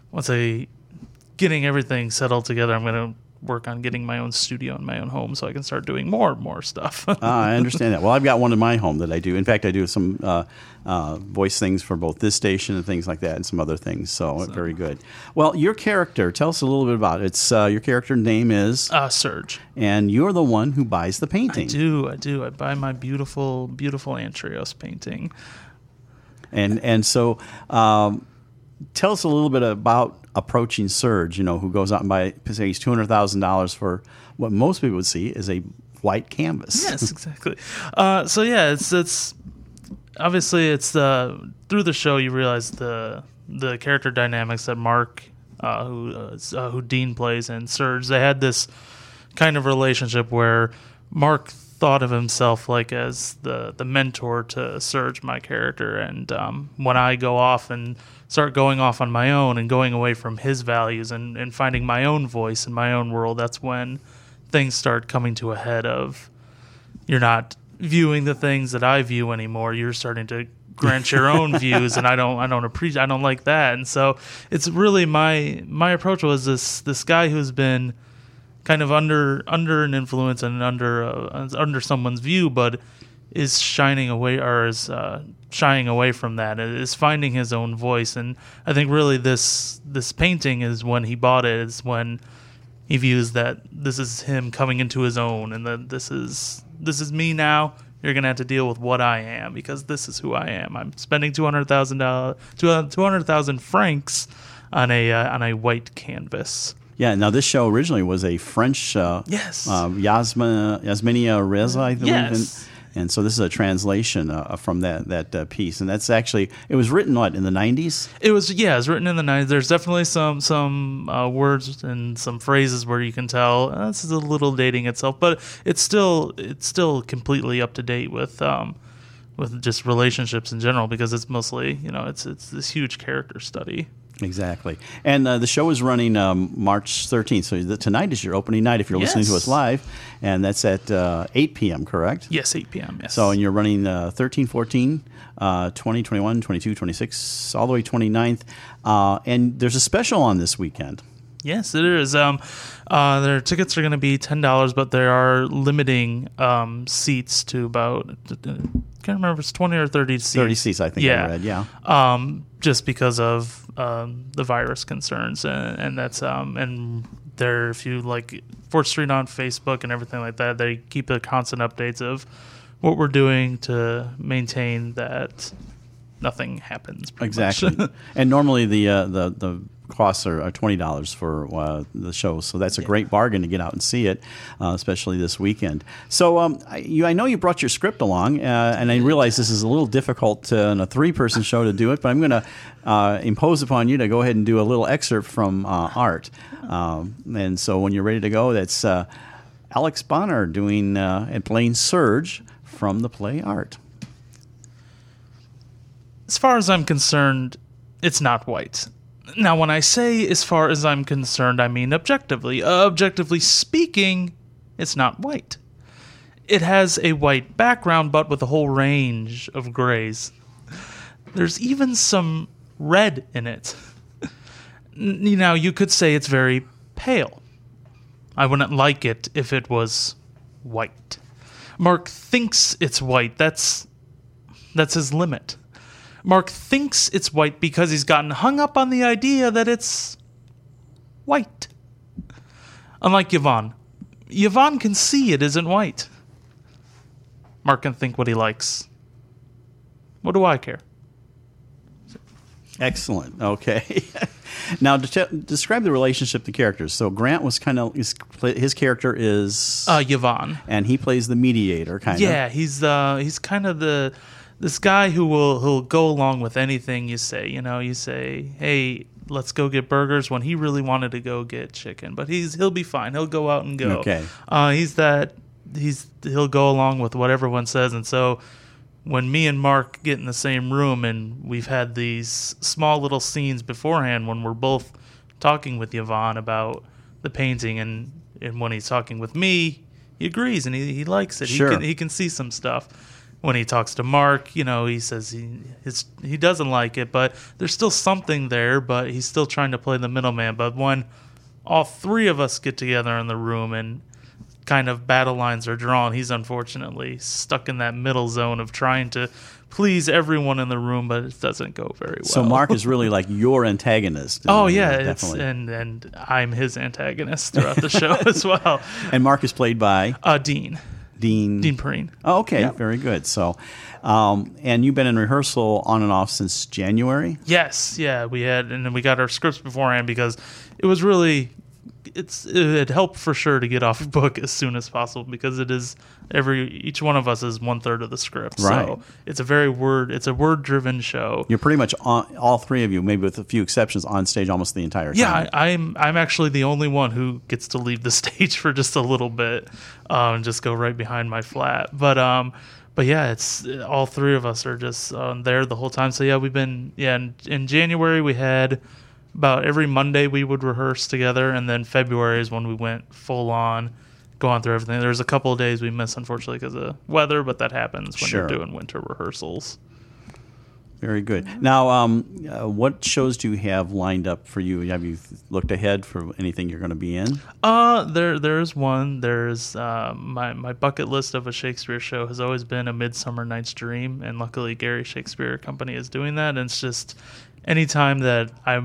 Speaker 6: getting everything settled together. I'm going to work on getting my own studio in my own home so I can start doing more stuff.
Speaker 2: I understand that. Well, I've got one in my home that I do. In fact, I do some voice things for both this station and things like that, and some other things. So very good. Well, your character, tell us a little bit about it. It's your character name is?
Speaker 6: Serge.
Speaker 2: And you're the one who buys the painting.
Speaker 6: I do. I buy my beautiful, beautiful Antrios painting.
Speaker 2: And so tell us a little bit about approaching Serge, who goes out and pays $200,000 for what most people would see as a white canvas.
Speaker 6: Yes, exactly. It's obviously it's through the show you realize the character dynamics that Mark, who Dean plays, and Serge, they had this kind of relationship where Mark thought of himself like as the mentor to Serge, my character, and when I go off and start going off on my own and going away from his values and finding my own voice in my own world, that's when things start coming to a head of you're not viewing the things that I view anymore. You're starting to grant your own views, and I don't like that. And so it's really my approach was this guy who's been kind of under an influence and under someone's view, but is shying away from that, is finding his own voice. And I think really this painting is when he bought it, is when he views that this is him coming into his own, and that this is me now. You're gonna have to deal with what I am, because this is who I am. I'm spending $200,000 francs on a white canvas.
Speaker 2: Yeah, now this show originally was a French
Speaker 6: yes.
Speaker 2: Yasmina Reza, I believe.
Speaker 6: Yes.
Speaker 2: And so this is a translation from that piece, and that's actually it was written in the 90s.
Speaker 6: It was written in the 90s. There's definitely some words and some phrases where you can tell this is a little dating itself, but it's still completely up to date with just relationships in general, because it's mostly it's this huge character study.
Speaker 2: Exactly. And the show is running March 13th. So tonight is your opening night if you're listening to us live. And that's at 8 p.m., correct?
Speaker 6: Yes, 8 p.m., yes.
Speaker 2: So, and you're running 13, 14, 20, 21, 22, 26, all the way 29th. And there's a special on this weekend.
Speaker 6: Yes, it is. Their tickets are going to be $10, but they are limiting seats to about, I can't remember if it's 20 or 30 seats.
Speaker 2: 30 seats, I think I read,
Speaker 6: yeah. Just because of the virus concerns. And that's, and there, if you like 4th Street on Facebook and everything like that, they keep the constant updates of what we're doing to maintain that nothing happens.
Speaker 2: Exactly. And normally the costs are $20 for the show, so that's a great bargain to get out and see it, especially this weekend. So I know you brought your script along, and I realize this is a little difficult in a 3-person show to do it, but I'm going to impose upon you to go ahead and do a little excerpt from Art. And so when you're ready to go, that's Alex Bonner doing and playing Serge from the play Art.
Speaker 6: As far as I'm concerned, it's not white. Now, when I say as far as I'm concerned, I mean objectively. Objectively speaking, it's not white. It has a white background, but with a whole range of grays. There's even some red in it. Now, you could say it's very pale. I wouldn't like it if it was white. Mark thinks it's white. That's his limit. Mark thinks it's white because he's gotten hung up on the idea that it's white. Unlike Yvonne. Yvonne can see it isn't white. Mark can think what he likes. What do I care?
Speaker 2: Excellent. Okay. Now, describe the relationship to characters. So Grant was kind of his character is
Speaker 6: Yvonne,
Speaker 2: and he plays the mediator, kind of.
Speaker 6: Yeah, he's kind of this guy who'll go along with anything you say. You say, hey, let's go get burgers, when he really wanted to go get chicken. But he'll be fine. He'll go out and go.
Speaker 2: Okay.
Speaker 6: He'll go along with what everyone says. And so when me and Mark get in the same room and we've had these small little scenes beforehand when we're both talking with Yvonne about the painting, and when he's talking with me, he agrees and he likes it.
Speaker 2: Sure.
Speaker 6: He can see some stuff. When he talks to Mark, he says he doesn't like it, but there's still something there, but he's still trying to play the middleman. But when all 3 of us get together in the room and kind of battle lines are drawn, he's unfortunately stuck in that middle zone of trying to please everyone in the room, but it doesn't go very well.
Speaker 2: So Mark is really like your antagonist.
Speaker 6: Oh yeah,
Speaker 2: definitely.
Speaker 6: And I'm his antagonist throughout the show as well.
Speaker 2: And Mark is played by
Speaker 6: Dean Perrine.
Speaker 2: Oh, okay,
Speaker 6: yeah.
Speaker 2: Very good. So, and you've been in rehearsal on and off since January?
Speaker 6: Yes, yeah, we had, and then we got our scripts beforehand because it was really, it helped for sure to get off book as soon as possible, because it is each one of us is 1/3 of the script.
Speaker 2: Right.
Speaker 6: So it's a word-driven show.
Speaker 2: You're pretty much all 3 of you, maybe with a few exceptions, on stage almost the entire time.
Speaker 6: Yeah, I'm actually the only one who gets to leave the stage for just a little bit, and just go right behind my flat. But yeah, it's all 3 of us are just there the whole time. So yeah, we've been in January we had about every Monday we would rehearse together, and then February is when we went full on, going through everything. There's a couple of days we missed, unfortunately, because of weather, but that happens when you're doing winter rehearsals.
Speaker 2: Very good. Now, what shows do you have lined up for you? Have you looked ahead for anything you're going to be in?
Speaker 6: There's one. There's my bucket list of a Shakespeare show has always been A Midsummer Night's Dream, and luckily Gary Shakespeare Company is doing that. And it's just anytime that I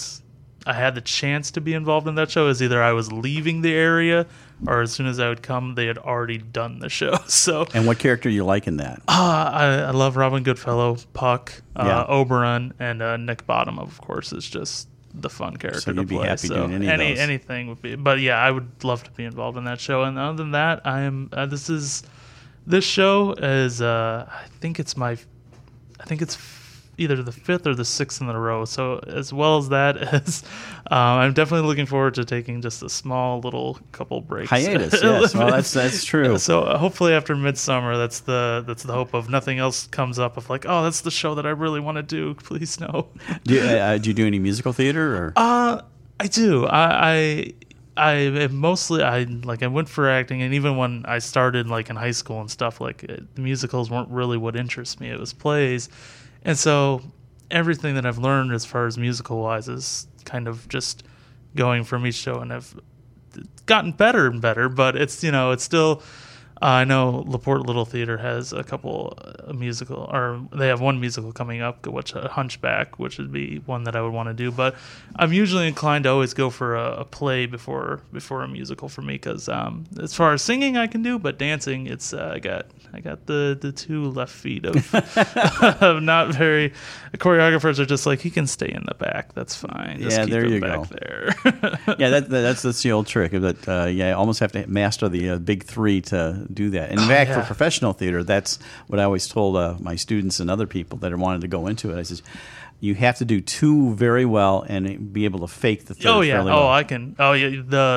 Speaker 6: had the chance to be involved in that show, is either I was leaving the area, or as soon as I would come, they had already done the show. So,
Speaker 2: and what character you like in that?
Speaker 6: I love Robin Goodfellow, Puck, Oberon, and Nick Bottom, of course, is just the fun character
Speaker 2: so
Speaker 6: to
Speaker 2: you'd
Speaker 6: play.
Speaker 2: Be happy doing any of those.
Speaker 6: Anything would be, but yeah, I would love to be involved in that show. And other than that, I am. This is This show is, I think it's either the 5th or the 6th in a row. So as well as that, as I'm definitely looking forward to taking just a small little couple breaks.
Speaker 2: Hiatus, yes. Well, that's true.
Speaker 6: So hopefully after Midsummer, that's the hope of nothing else comes up of like, oh, that's the show that I really want to do. Please no.
Speaker 2: Do you do any musical theater? Or?
Speaker 6: I do. I mostly I went for acting, and even when I started like in high school and stuff, like the musicals weren't really what interests me. It was plays. And so everything that I've learned as far as musical-wise is kind of just going from each show, and I've gotten better and better, but it's, it's still, I know LaPorte Little Theater has a couple musical, or they have one musical coming up, which Hunchback, which would be one that I would want to do, but I'm usually inclined to always go for a play before a musical for me, because as far as singing I can do, but dancing, it's I got the two left feet of not very. The choreographers are just like, he can stay in the back. That's fine. Just keep
Speaker 2: there
Speaker 6: him
Speaker 2: you
Speaker 6: back
Speaker 2: go.
Speaker 6: There.
Speaker 2: Yeah, that's the old trick. That you almost have to master the big three to do that. In fact, for professional theater, that's what I always told my students and other people that wanted to go into it. I said, you have to do two very well and be able to fake the third.
Speaker 6: Oh yeah.
Speaker 2: Fairly well.
Speaker 6: I can. Oh yeah.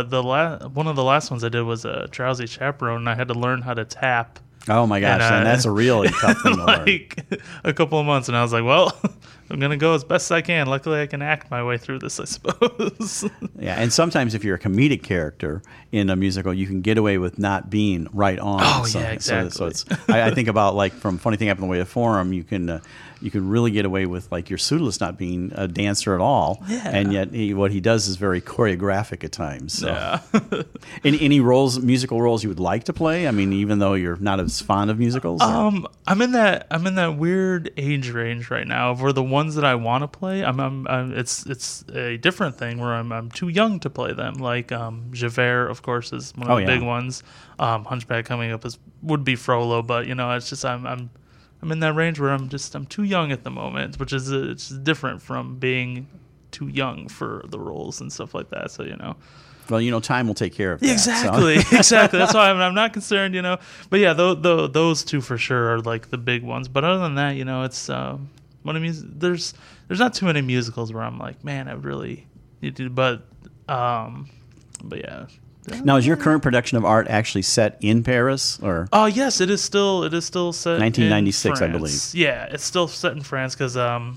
Speaker 6: One of the last ones I did was a Drowsy Chaperone, and I had to learn how to tap.
Speaker 2: Oh my gosh, and that's a really tough thing to learn.
Speaker 6: A couple of months, and I was like, well, I'm going to go as best I can. Luckily, I can act my way through this, I suppose.
Speaker 2: Yeah, and sometimes if you're a comedic character in a musical, you can get away with not being right on.
Speaker 6: Oh, yeah, exactly.
Speaker 2: So it's, I think about, like, from Funny Thing Happened on the Way to Forum, you can really get away with, like, your pseudolus not being a dancer at all.
Speaker 6: Yeah.
Speaker 2: And yet what he does is very choreographic at times. So.
Speaker 6: Yeah.
Speaker 2: Any musical roles you would like to play? I mean, even though you're not as fond of musicals?
Speaker 6: I'm in that weird age range right now of where the ones that I want to play, it's a different thing where I'm too young to play them. Like Javert, of course, is one of the big ones. Hunchback coming up would be Frollo, but it's just I'm in that range where I'm too young at the moment, which is it's different from being too young for the roles and stuff like that. So
Speaker 2: Well, time will take care of that.
Speaker 6: Exactly, exactly. That's why I'm not concerned, But yeah, those two for sure are like the big ones. But other than that, it's there's not too many musicals where I'm like, man, I really need to. But yeah.
Speaker 2: Now, is your current production of art actually set in Paris, or?
Speaker 6: Oh yes, it is still set.
Speaker 2: 1996,
Speaker 6: in
Speaker 2: I believe.
Speaker 6: Yeah, it's still set in France because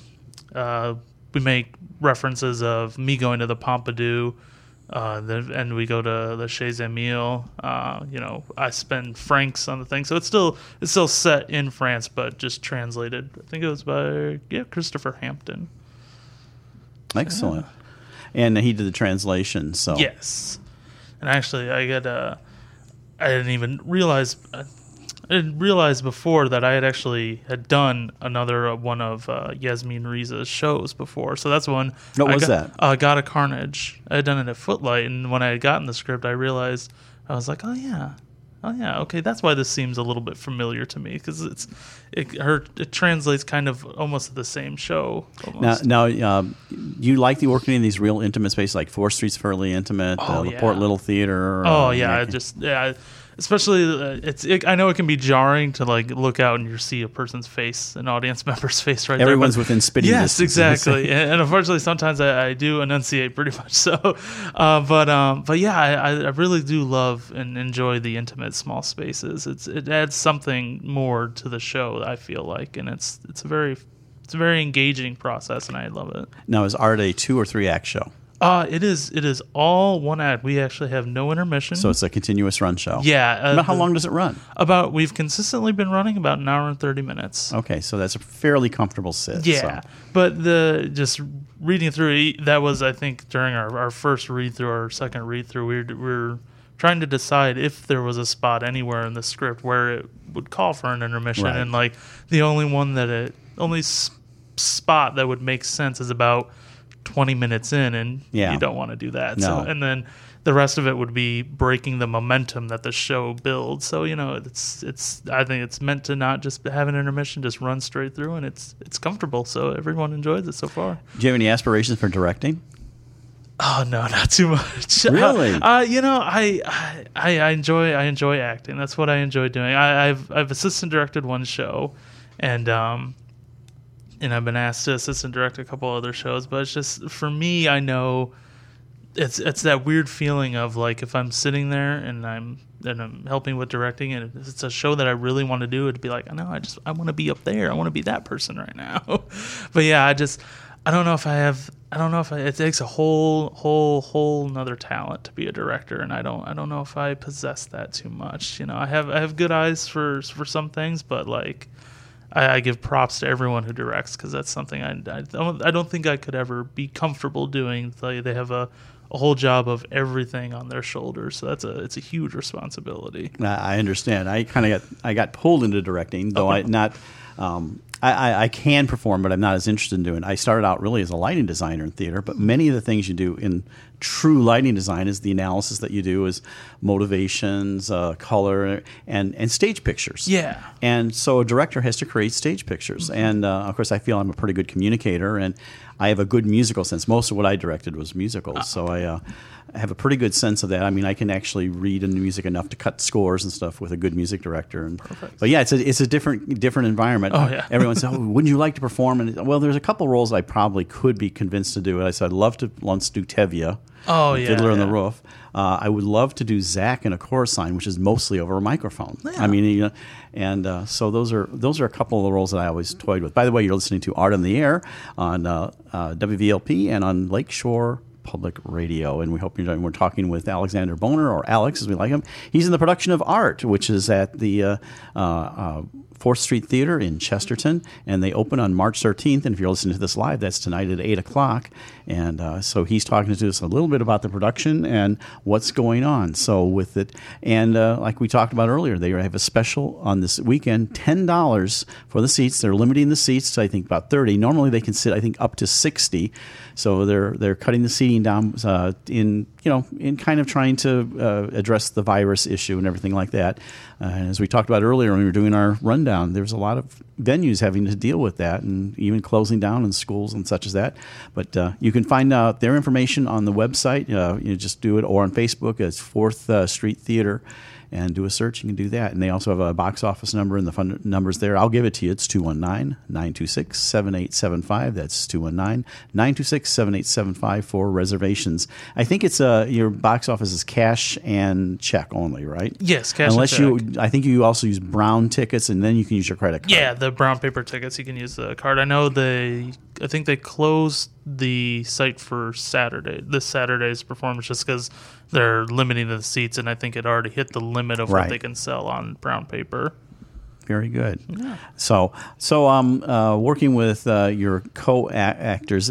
Speaker 6: we make references of me going to the Pompidou. And we go to the Chez Emile. I spend francs on the thing, so it's still set in France, but just translated. I think it was by Christopher Hampton.
Speaker 2: Excellent. And he did the translation. So
Speaker 6: yes, and actually, I didn't even realize. I didn't realize before that I had done another one of Yasmin Riza's shows before. So that's one.
Speaker 2: What was that?
Speaker 6: God of Carnage. I had done it at Footlight, and when I had gotten the script, I realized, I was like, oh yeah, okay, that's why this seems a little bit familiar to me, because it translates kind of almost to the same show. Almost.
Speaker 2: Now, you like the working in these real intimate spaces, like 4th Street's fairly intimate, the Port Little Theater.
Speaker 6: Especially, I know it can be jarring to like look out and you see a person's face, an audience member's face right
Speaker 2: Everyone's
Speaker 6: there.
Speaker 2: Within spitting
Speaker 6: distance.
Speaker 2: Yes,
Speaker 6: exactly. And unfortunately, sometimes I do enunciate pretty much so. But yeah, I really do love and enjoy the intimate small spaces. It adds something more to the show, I feel like, and it's a very engaging process, and I love it.
Speaker 2: Now, is art a 2 or 3 act show?
Speaker 6: It is all one act. We actually have no intermission.
Speaker 2: So it's a continuous run show.
Speaker 6: Yeah.
Speaker 2: About how long does it run?
Speaker 6: We've consistently been running about an hour and 30 minutes.
Speaker 2: Okay, so that's a fairly comfortable sit.
Speaker 6: Yeah,
Speaker 2: so.
Speaker 6: But just reading through, that was, I think, during our first read-through, our second read-through, we were trying to decide if there was a spot anywhere in the script where it would call for an intermission. Right. And like the only spot that would make sense is about 20 minutes in, and you don't want to do that.
Speaker 2: No.
Speaker 6: So, and then the rest of it would be breaking the momentum that the show builds. So, it's I think it's meant to not just have an intermission, just run straight through, and it's comfortable. So everyone enjoys it so far.
Speaker 2: Do you have any aspirations for directing?
Speaker 6: Oh no, not too much.
Speaker 2: Really?
Speaker 6: You know, I enjoy acting. That's what I enjoy doing. I've assistant directed one show, and I've been asked to assistant direct a couple other shows. But it's just, for me, I know it's that weird feeling of like, if I'm sitting there and I'm helping with directing, and if it's a show that I really want to do, it'd be like, no, I want to be up there. I want to be that person right now. But yeah, I don't know if it takes a whole nother talent to be a director, and I don't know if I possess that too much. You know, I have good eyes for some things, but like I give props to everyone who directs, because that's something I don't think I could ever be comfortable doing. They have a whole job of everything on their shoulders, so it's a huge responsibility.
Speaker 2: I understand. I got pulled into directing, though I can perform, but I'm not as interested in doing it. I started out really as a lighting designer in theater, but many of the things you do in true lighting design is the analysis that you do is motivations, color, and stage pictures.
Speaker 6: Yeah.
Speaker 2: And so a director has to create stage pictures. Mm-hmm. And, of course, I feel I'm a pretty good communicator, and I have a good musical sense. Most of what I directed was musicals, so I have a pretty good sense of that. I mean, I can actually read in the music enough to cut scores and stuff with a good music director.
Speaker 6: Perfect.
Speaker 2: But yeah, it's a different environment.
Speaker 6: Oh, yeah.
Speaker 2: Everyone says, wouldn't you like to perform? And well, there's a couple roles I probably could be convinced to do it. I said, I'd love to once do Tevye.
Speaker 6: Oh, yeah.
Speaker 2: Fiddler on the Roof. I would love to do Zach in A Chorus Line, which is mostly over a microphone.
Speaker 6: Yeah.
Speaker 2: I mean, so those are a couple of the roles that I always toyed with. By the way, you're listening to Art on the Air on WVLP and on Lakeshore Public Radio, and we hope you're enjoying. We're talking with Alexander Boner, or Alex as we like him. He's in the production of Art, which is at the 4th Street Theater in Chesterton, and they open on March 13th. And if you're listening to this live, that's tonight at 8 o'clock. And so he's talking to us a little bit about the production and what's going on. So with it, and like we talked about earlier, they have a special on this weekend, $10 for the seats. They're limiting the seats to, I think, about 30. Normally they can sit, I think, up to 60. So they're cutting the seating down in kind of trying to address the virus issue and everything like that. And as we talked about earlier when we were doing our rundown, there's a lot of venues having to deal with that, and even closing down in schools and such as that. But you can find out their information on the website. You just do it, or on Facebook. It's 4th Street Theater. And do a search, you can do that. And they also have a box office number, and the phone numbers there. I'll give it to you. It's 219-926-7875. That's 219-926-7875 for reservations. I think it's your box office is cash and check only, right?
Speaker 6: Yes, cash
Speaker 2: Unless
Speaker 6: and check.
Speaker 2: I think you also use brown tickets, and then you can use your credit card.
Speaker 6: Yeah, the brown paper tickets, you can use the card. I know I think they closed the site for this Saturday's performance, just because they're limiting the seats, and I think it already hit the limit of what they can sell on brown paper.
Speaker 2: Very good.
Speaker 6: Yeah.
Speaker 2: So working with your co-actors,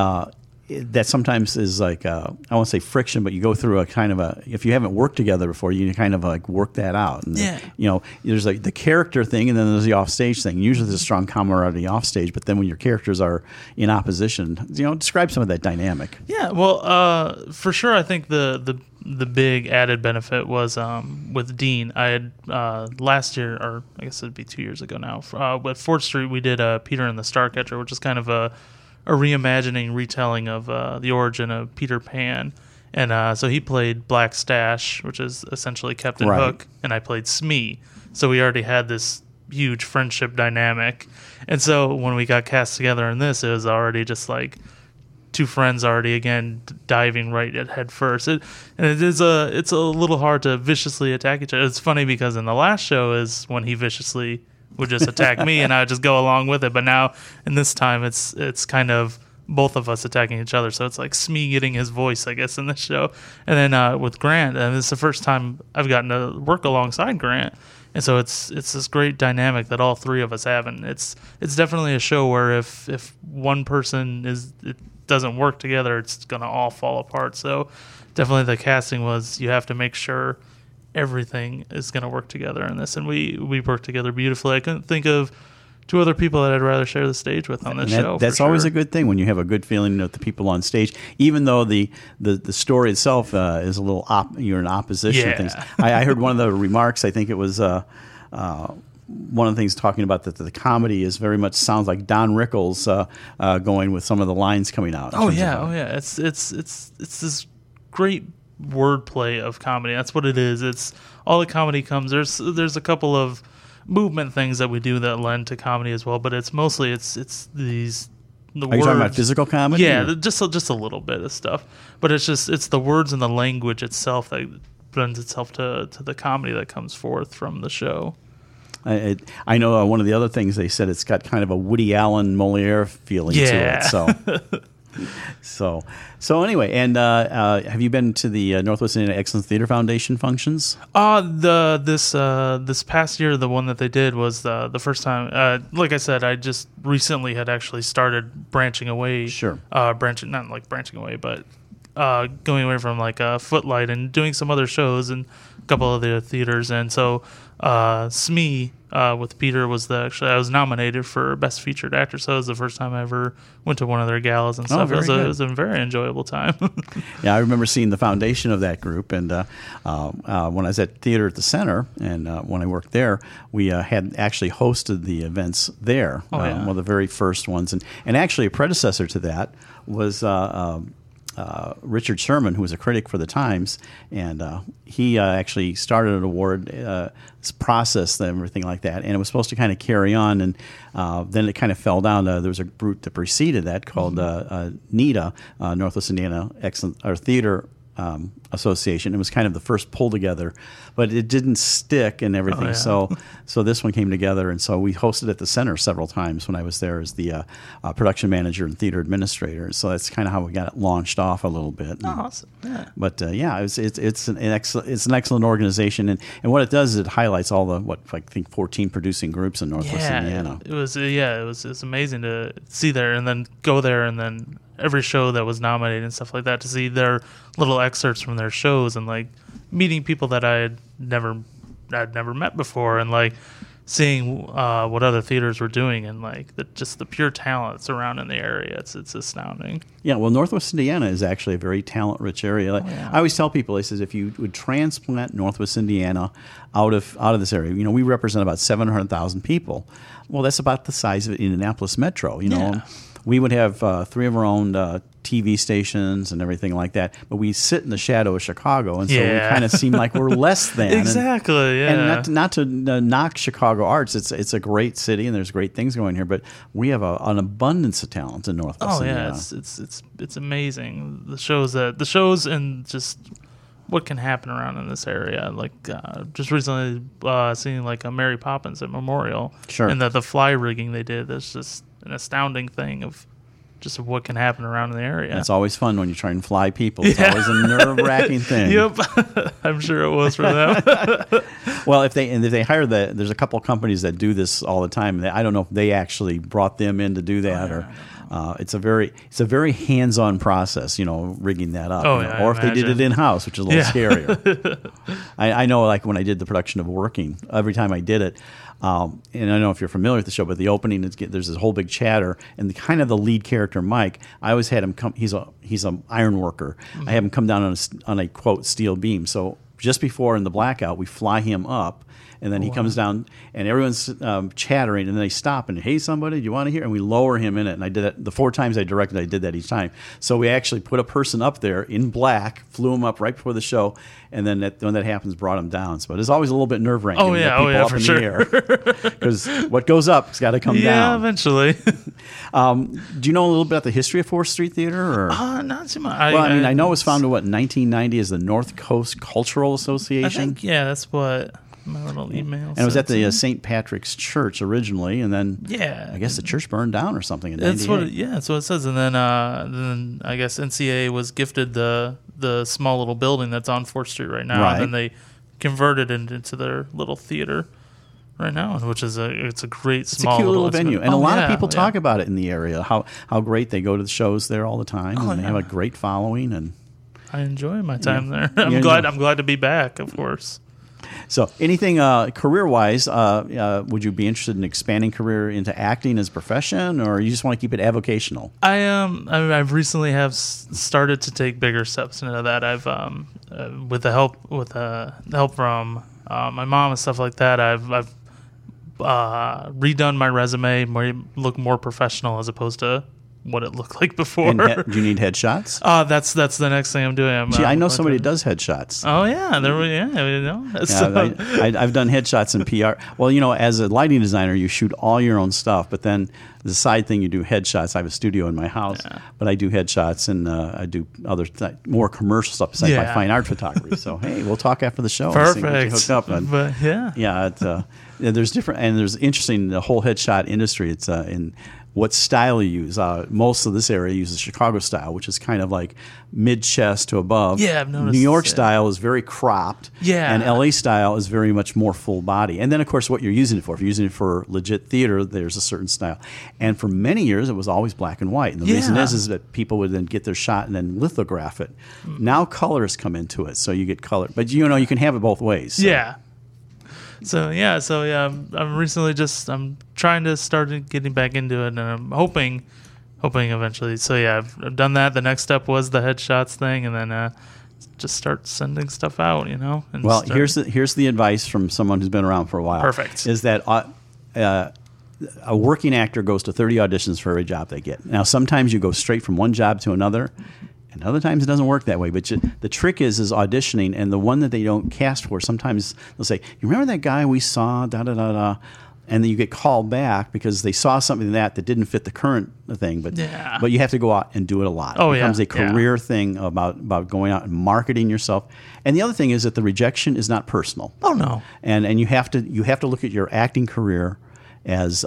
Speaker 2: that sometimes is like, I won't say friction, but you go through a kind of if you haven't worked together before, you kind of like work that out. And there's like the character thing, and then there's the offstage thing. Usually there's a strong camaraderie offstage, but then when your characters are in opposition, describe some of that dynamic.
Speaker 6: Yeah, well, for sure, I think the big added benefit was with Dean. I had last year, or I guess it'd be 2 years ago now, with 4th Street, we did Peter and the Starcatcher, which is kind of a reimagining, retelling of the origin of Peter Pan. And so he played Black Stash, which is essentially Captain Hook, and I played Smee. So we already had this huge friendship dynamic. And so when we got cast together in this, it was already just like two friends already, again, diving right at head first. It's a little hard to viciously attack each other. It's funny because in the last show is when he viciously would just attack me, and I would just go along with it. But now, in this time, it's kind of both of us attacking each other. So it's like Smee getting his voice, I guess, in this show. And then with Grant, and this is the first time I've gotten to work alongside Grant. And so it's this great dynamic that all three of us have. And it's definitely a show where if one person it doesn't work together, it's going to all fall apart. So definitely the casting was, you have to make sure everything is going to work together in this, and we work together beautifully. I couldn't think of two other people that I'd rather share the stage with on this show.
Speaker 2: That's always a good thing when you have a good feeling with the people on stage, even though the story itself is a little you're in opposition.
Speaker 6: Yeah.
Speaker 2: Things. I heard one of the remarks. I think it was one of the things talking about that the comedy is very much sounds like Don Rickles going with some of the lines coming out.
Speaker 6: It's this great wordplay of comedy. That's what it is. It's all the comedy comes. There's a couple of movement things that we do that lend to comedy as well, but it's mostly it's these. The
Speaker 2: Are
Speaker 6: words.
Speaker 2: You talking about physical comedy?
Speaker 6: Yeah, just a little bit of stuff, but it's the words and the language itself that lends itself to the comedy that comes forth from the show.
Speaker 2: I know one of the other things they said, it's got kind of a Woody Allen Moliere feeling to it. So anyway, and have you been to the Northwest Indiana Excellence Theater Foundation functions?
Speaker 6: This past year, the one that they did was the first time. Like I said, I just recently had actually started branching away.
Speaker 2: Sure.
Speaker 6: Not like branching away, but going away from like Footlight and doing some other shows and a couple other theaters, and so SME with Peter I was nominated for Best Featured Actor, so it was the first time I ever went to one of their galas and stuff. It was a very enjoyable time.
Speaker 2: Yeah, I remember seeing the foundation of that group, and when I was at Theater at the Center, and when I worked there, we had actually hosted the events there, one of the very first ones, and actually a predecessor to that was Richard Sherman, who was a critic for the Times, and he actually started an award process and everything like that, and it was supposed to kind of carry on, and then it kind of fell down. There was a group that preceded that called NIDA, Northwest Indiana Theater Association. It was kind of the first pull together, but it didn't stick and everything. So this one came together, and so we hosted at the center several times when I was there as the production manager and theater administrator. So that's kind of how we got it launched off a little bit.
Speaker 6: Awesome. Yeah.
Speaker 2: But it's an excellent organization, and what it does is it highlights all the I think 14 producing groups in Northwest Indiana.
Speaker 6: It was amazing to see there and then go there and then every show that was nominated and stuff like that, to see their little excerpts from their shows and like meeting people that I'd never met before, and like seeing what other theaters were doing, and like just the pure talent that's around in the area. It's astounding. Yeah,
Speaker 2: well, Northwest Indiana is actually a very talent-rich area. I always tell people, I says, if you would transplant Northwest Indiana out of this area, we represent about 700,000 people. Well, that's about the size of Indianapolis Metro. We would have 3 of our own TV stations and everything like that, but we sit in the shadow of Chicago, and so we kind of seem like we're less than.
Speaker 6: Exactly,
Speaker 2: And not to knock Chicago arts, it's a great city, and there's great things going here, but we have an abundance of talent in Northwest Indiana.
Speaker 6: It's amazing. The shows and just what can happen around in this area. Like just recently seeing like a Mary Poppins at Memorial, and the fly rigging they did. That's just an astounding thing of what can happen around in the area.
Speaker 2: And it's always fun when you try and fly people. It's always a nerve-wracking thing.
Speaker 6: Yep, I'm sure it was for them.
Speaker 2: Well, if they hire there's a couple of companies that do this all the time. I don't know if they actually brought them in to do that, or it's a very hands-on process, rigging that up. Or if they did it in-house, which is a little scarier. I know, like when I did the production of Working, every time I did it. And I don't know if you're familiar with the show, but the opening there's this whole big chatter, and the lead character Mike, I always had him come. He's a iron worker. Mm-hmm. I have him come down on a quote steel beam. So just before in the blackout, we fly him up. And then he comes down, and everyone's chattering, and then they stop and, hey, somebody, do you want to hear? And we lower him in it. And I did that the 4 times I directed. I did that each time. So we actually put a person up there in black, flew him up right before the show, and then when that happens, brought him down. So it's always a little bit nerve-wracking.
Speaker 6: For sure.
Speaker 2: Because what goes up has got to come down.
Speaker 6: Yeah, eventually.
Speaker 2: Do you know a little bit about the history of 4th Street Theater? Or?
Speaker 6: Not too much.
Speaker 2: I know it was founded, in 1990 as the North Coast Cultural Association?
Speaker 6: I think, that's what my little email
Speaker 2: and it was at the St. Patrick's Church originally, and then I guess the church burned down or something in 98.
Speaker 6: That's what it says. And then I guess NCA was gifted the small little building that's on 4th Street right now, and then they converted it into their little theater right now, which is it's a great small,
Speaker 2: it's a cute little venue, and a lot of people talk
Speaker 6: about
Speaker 2: about it in the area. How great they go to the shows there all the time, and they have a great following. And
Speaker 6: I enjoy my time there. I'm glad to be back, of course.
Speaker 2: So anything career-wise, would you be interested in expanding career into acting as a profession, or you just want to keep it avocational?
Speaker 6: I've recently started to take bigger steps into that. I've with the help from my mom and stuff like that, I've redone my resume, look more professional as opposed to what it looked like before.
Speaker 2: And do you need headshots?
Speaker 6: That's the next thing I'm doing.
Speaker 2: I know somebody who does headshots.
Speaker 6: Oh yeah,
Speaker 2: I've done headshots in PR. Well, as a lighting designer, you shoot all your own stuff, but then the side thing you do headshots. I have a studio in my house, but I do headshots and I do other more commercial stuff besides my fine art photography. So hey, we'll talk after the show.
Speaker 6: Perfect.
Speaker 2: And see what you hooked up on.
Speaker 6: But
Speaker 2: there's different, and there's interesting the whole headshot industry. It's in what style you use. Most of this area uses Chicago style, which is kind of like mid-chest to above.
Speaker 6: Yeah, I've noticed.
Speaker 2: New York style is very cropped.
Speaker 6: Yeah.
Speaker 2: And LA style is very much more full body. And then, of course, what you're using it for. If you're using it for legit theater, there's a certain style. And for many years, it was always black and white. And the reason is that people would then get their shot and then lithograph it. Now colors come into it, so you get color. But, you can have it both ways. So.
Speaker 6: Yeah. So I'm recently I'm trying to start getting back into it, and I'm hoping eventually. So I've done that. The next step was the headshots thing, and then just start sending stuff out, And
Speaker 2: here's the advice from someone who's been around for a while.
Speaker 6: Perfect.
Speaker 2: Is that a working actor goes to 30 auditions for every job they get. Now, sometimes you go straight from one job to another. And other times it doesn't work that way. But the trick is auditioning, and the one that they don't cast for, sometimes they'll say, you remember that guy we saw, da-da-da-da, and then you get called back because they saw something that didn't fit the current thing. But you have to go out and do it a lot. It becomes a career thing about going out and marketing yourself. And the other thing is that the rejection is not personal.
Speaker 6: Oh, no.
Speaker 2: And you have to look at your acting career as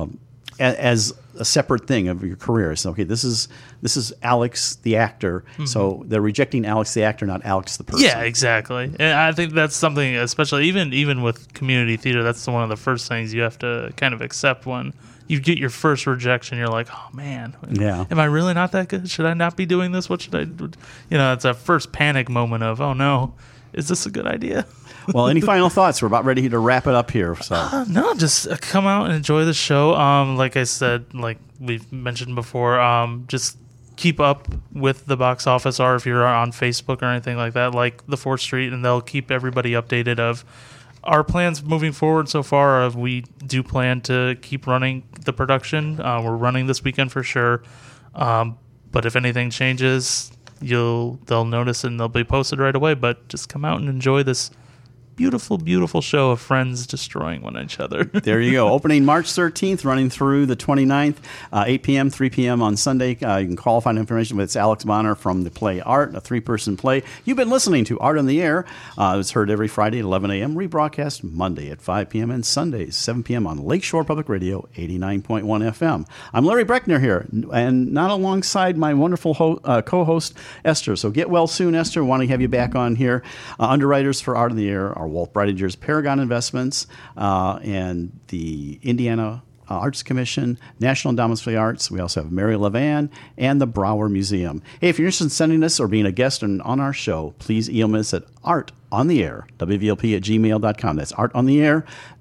Speaker 2: a separate thing of your career. So, okay, this is Alex the actor. Mm-hmm. So they're rejecting Alex the actor, not Alex the person.
Speaker 6: Yeah, exactly. And I think that's something, especially even with community theater, that's one of the first things you have to kind of accept when you get your first rejection. You're like, oh man, am I really not that good? Should I not be doing this? What should I do? It's a first panic moment of, oh no, is this a good idea?
Speaker 2: Well, any final thoughts? We're about ready to wrap it up here. So
Speaker 6: no, just come out and enjoy the show. Like I said, like we've mentioned before, just keep up with the box office, or if you're on Facebook or anything like that, like the 4th Street, and they'll keep everybody updated of our plans moving forward. So far, we do plan to keep running the production. We're running this weekend for sure. But if anything changes, they'll notice and they'll be posted right away. But just come out and enjoy this beautiful, beautiful show of friends destroying one each other.
Speaker 2: There you go. Opening March 13th, running through the 29th, 8 p.m., 3 p.m. on Sunday. You can call, find information. But it's Alex Bonner from the play Art, a 3-person play. You've been listening to Art on the Air. It's heard every Friday at 11 a.m., rebroadcast Monday at 5 p.m., and Sundays, 7 p.m. on Lakeshore Public Radio, 89.1 FM. I'm Larry Breckner here, and not alongside my wonderful co-host, Esther. So get well soon, Esther. Want to have you back on here. Underwriters for Art on the Air are Walt Breitiger's Paragon Investments and the Indiana Arts Commission, National Endowments for the Arts. We also have Mary Levan and the Brower Museum. Hey, if you're interested in sending us or being a guest on our show, please email us at artontheair, wvlp@gmail.com. That's artontheair,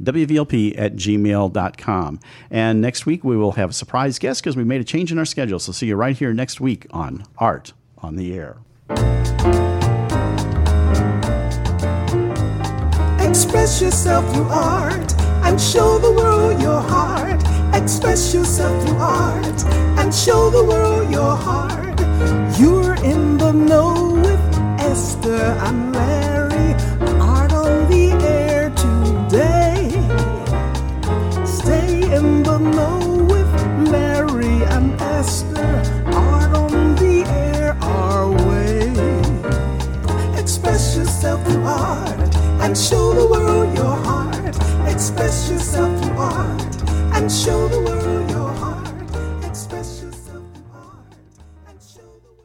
Speaker 2: wvlp@gmail.com. And next week we will have a surprise guest because we made a change in our schedule. So see you right here next week on Art on the Air.
Speaker 1: Express yourself through art and show the world your heart. Express yourself through art and show the world your heart. You're in the know with Esther and Larry. Art on the Air today. Stay in the know with Larry and Esther. Art on the Air our way. Express yourself through art and show the world your heart. Express yourself through art and show the world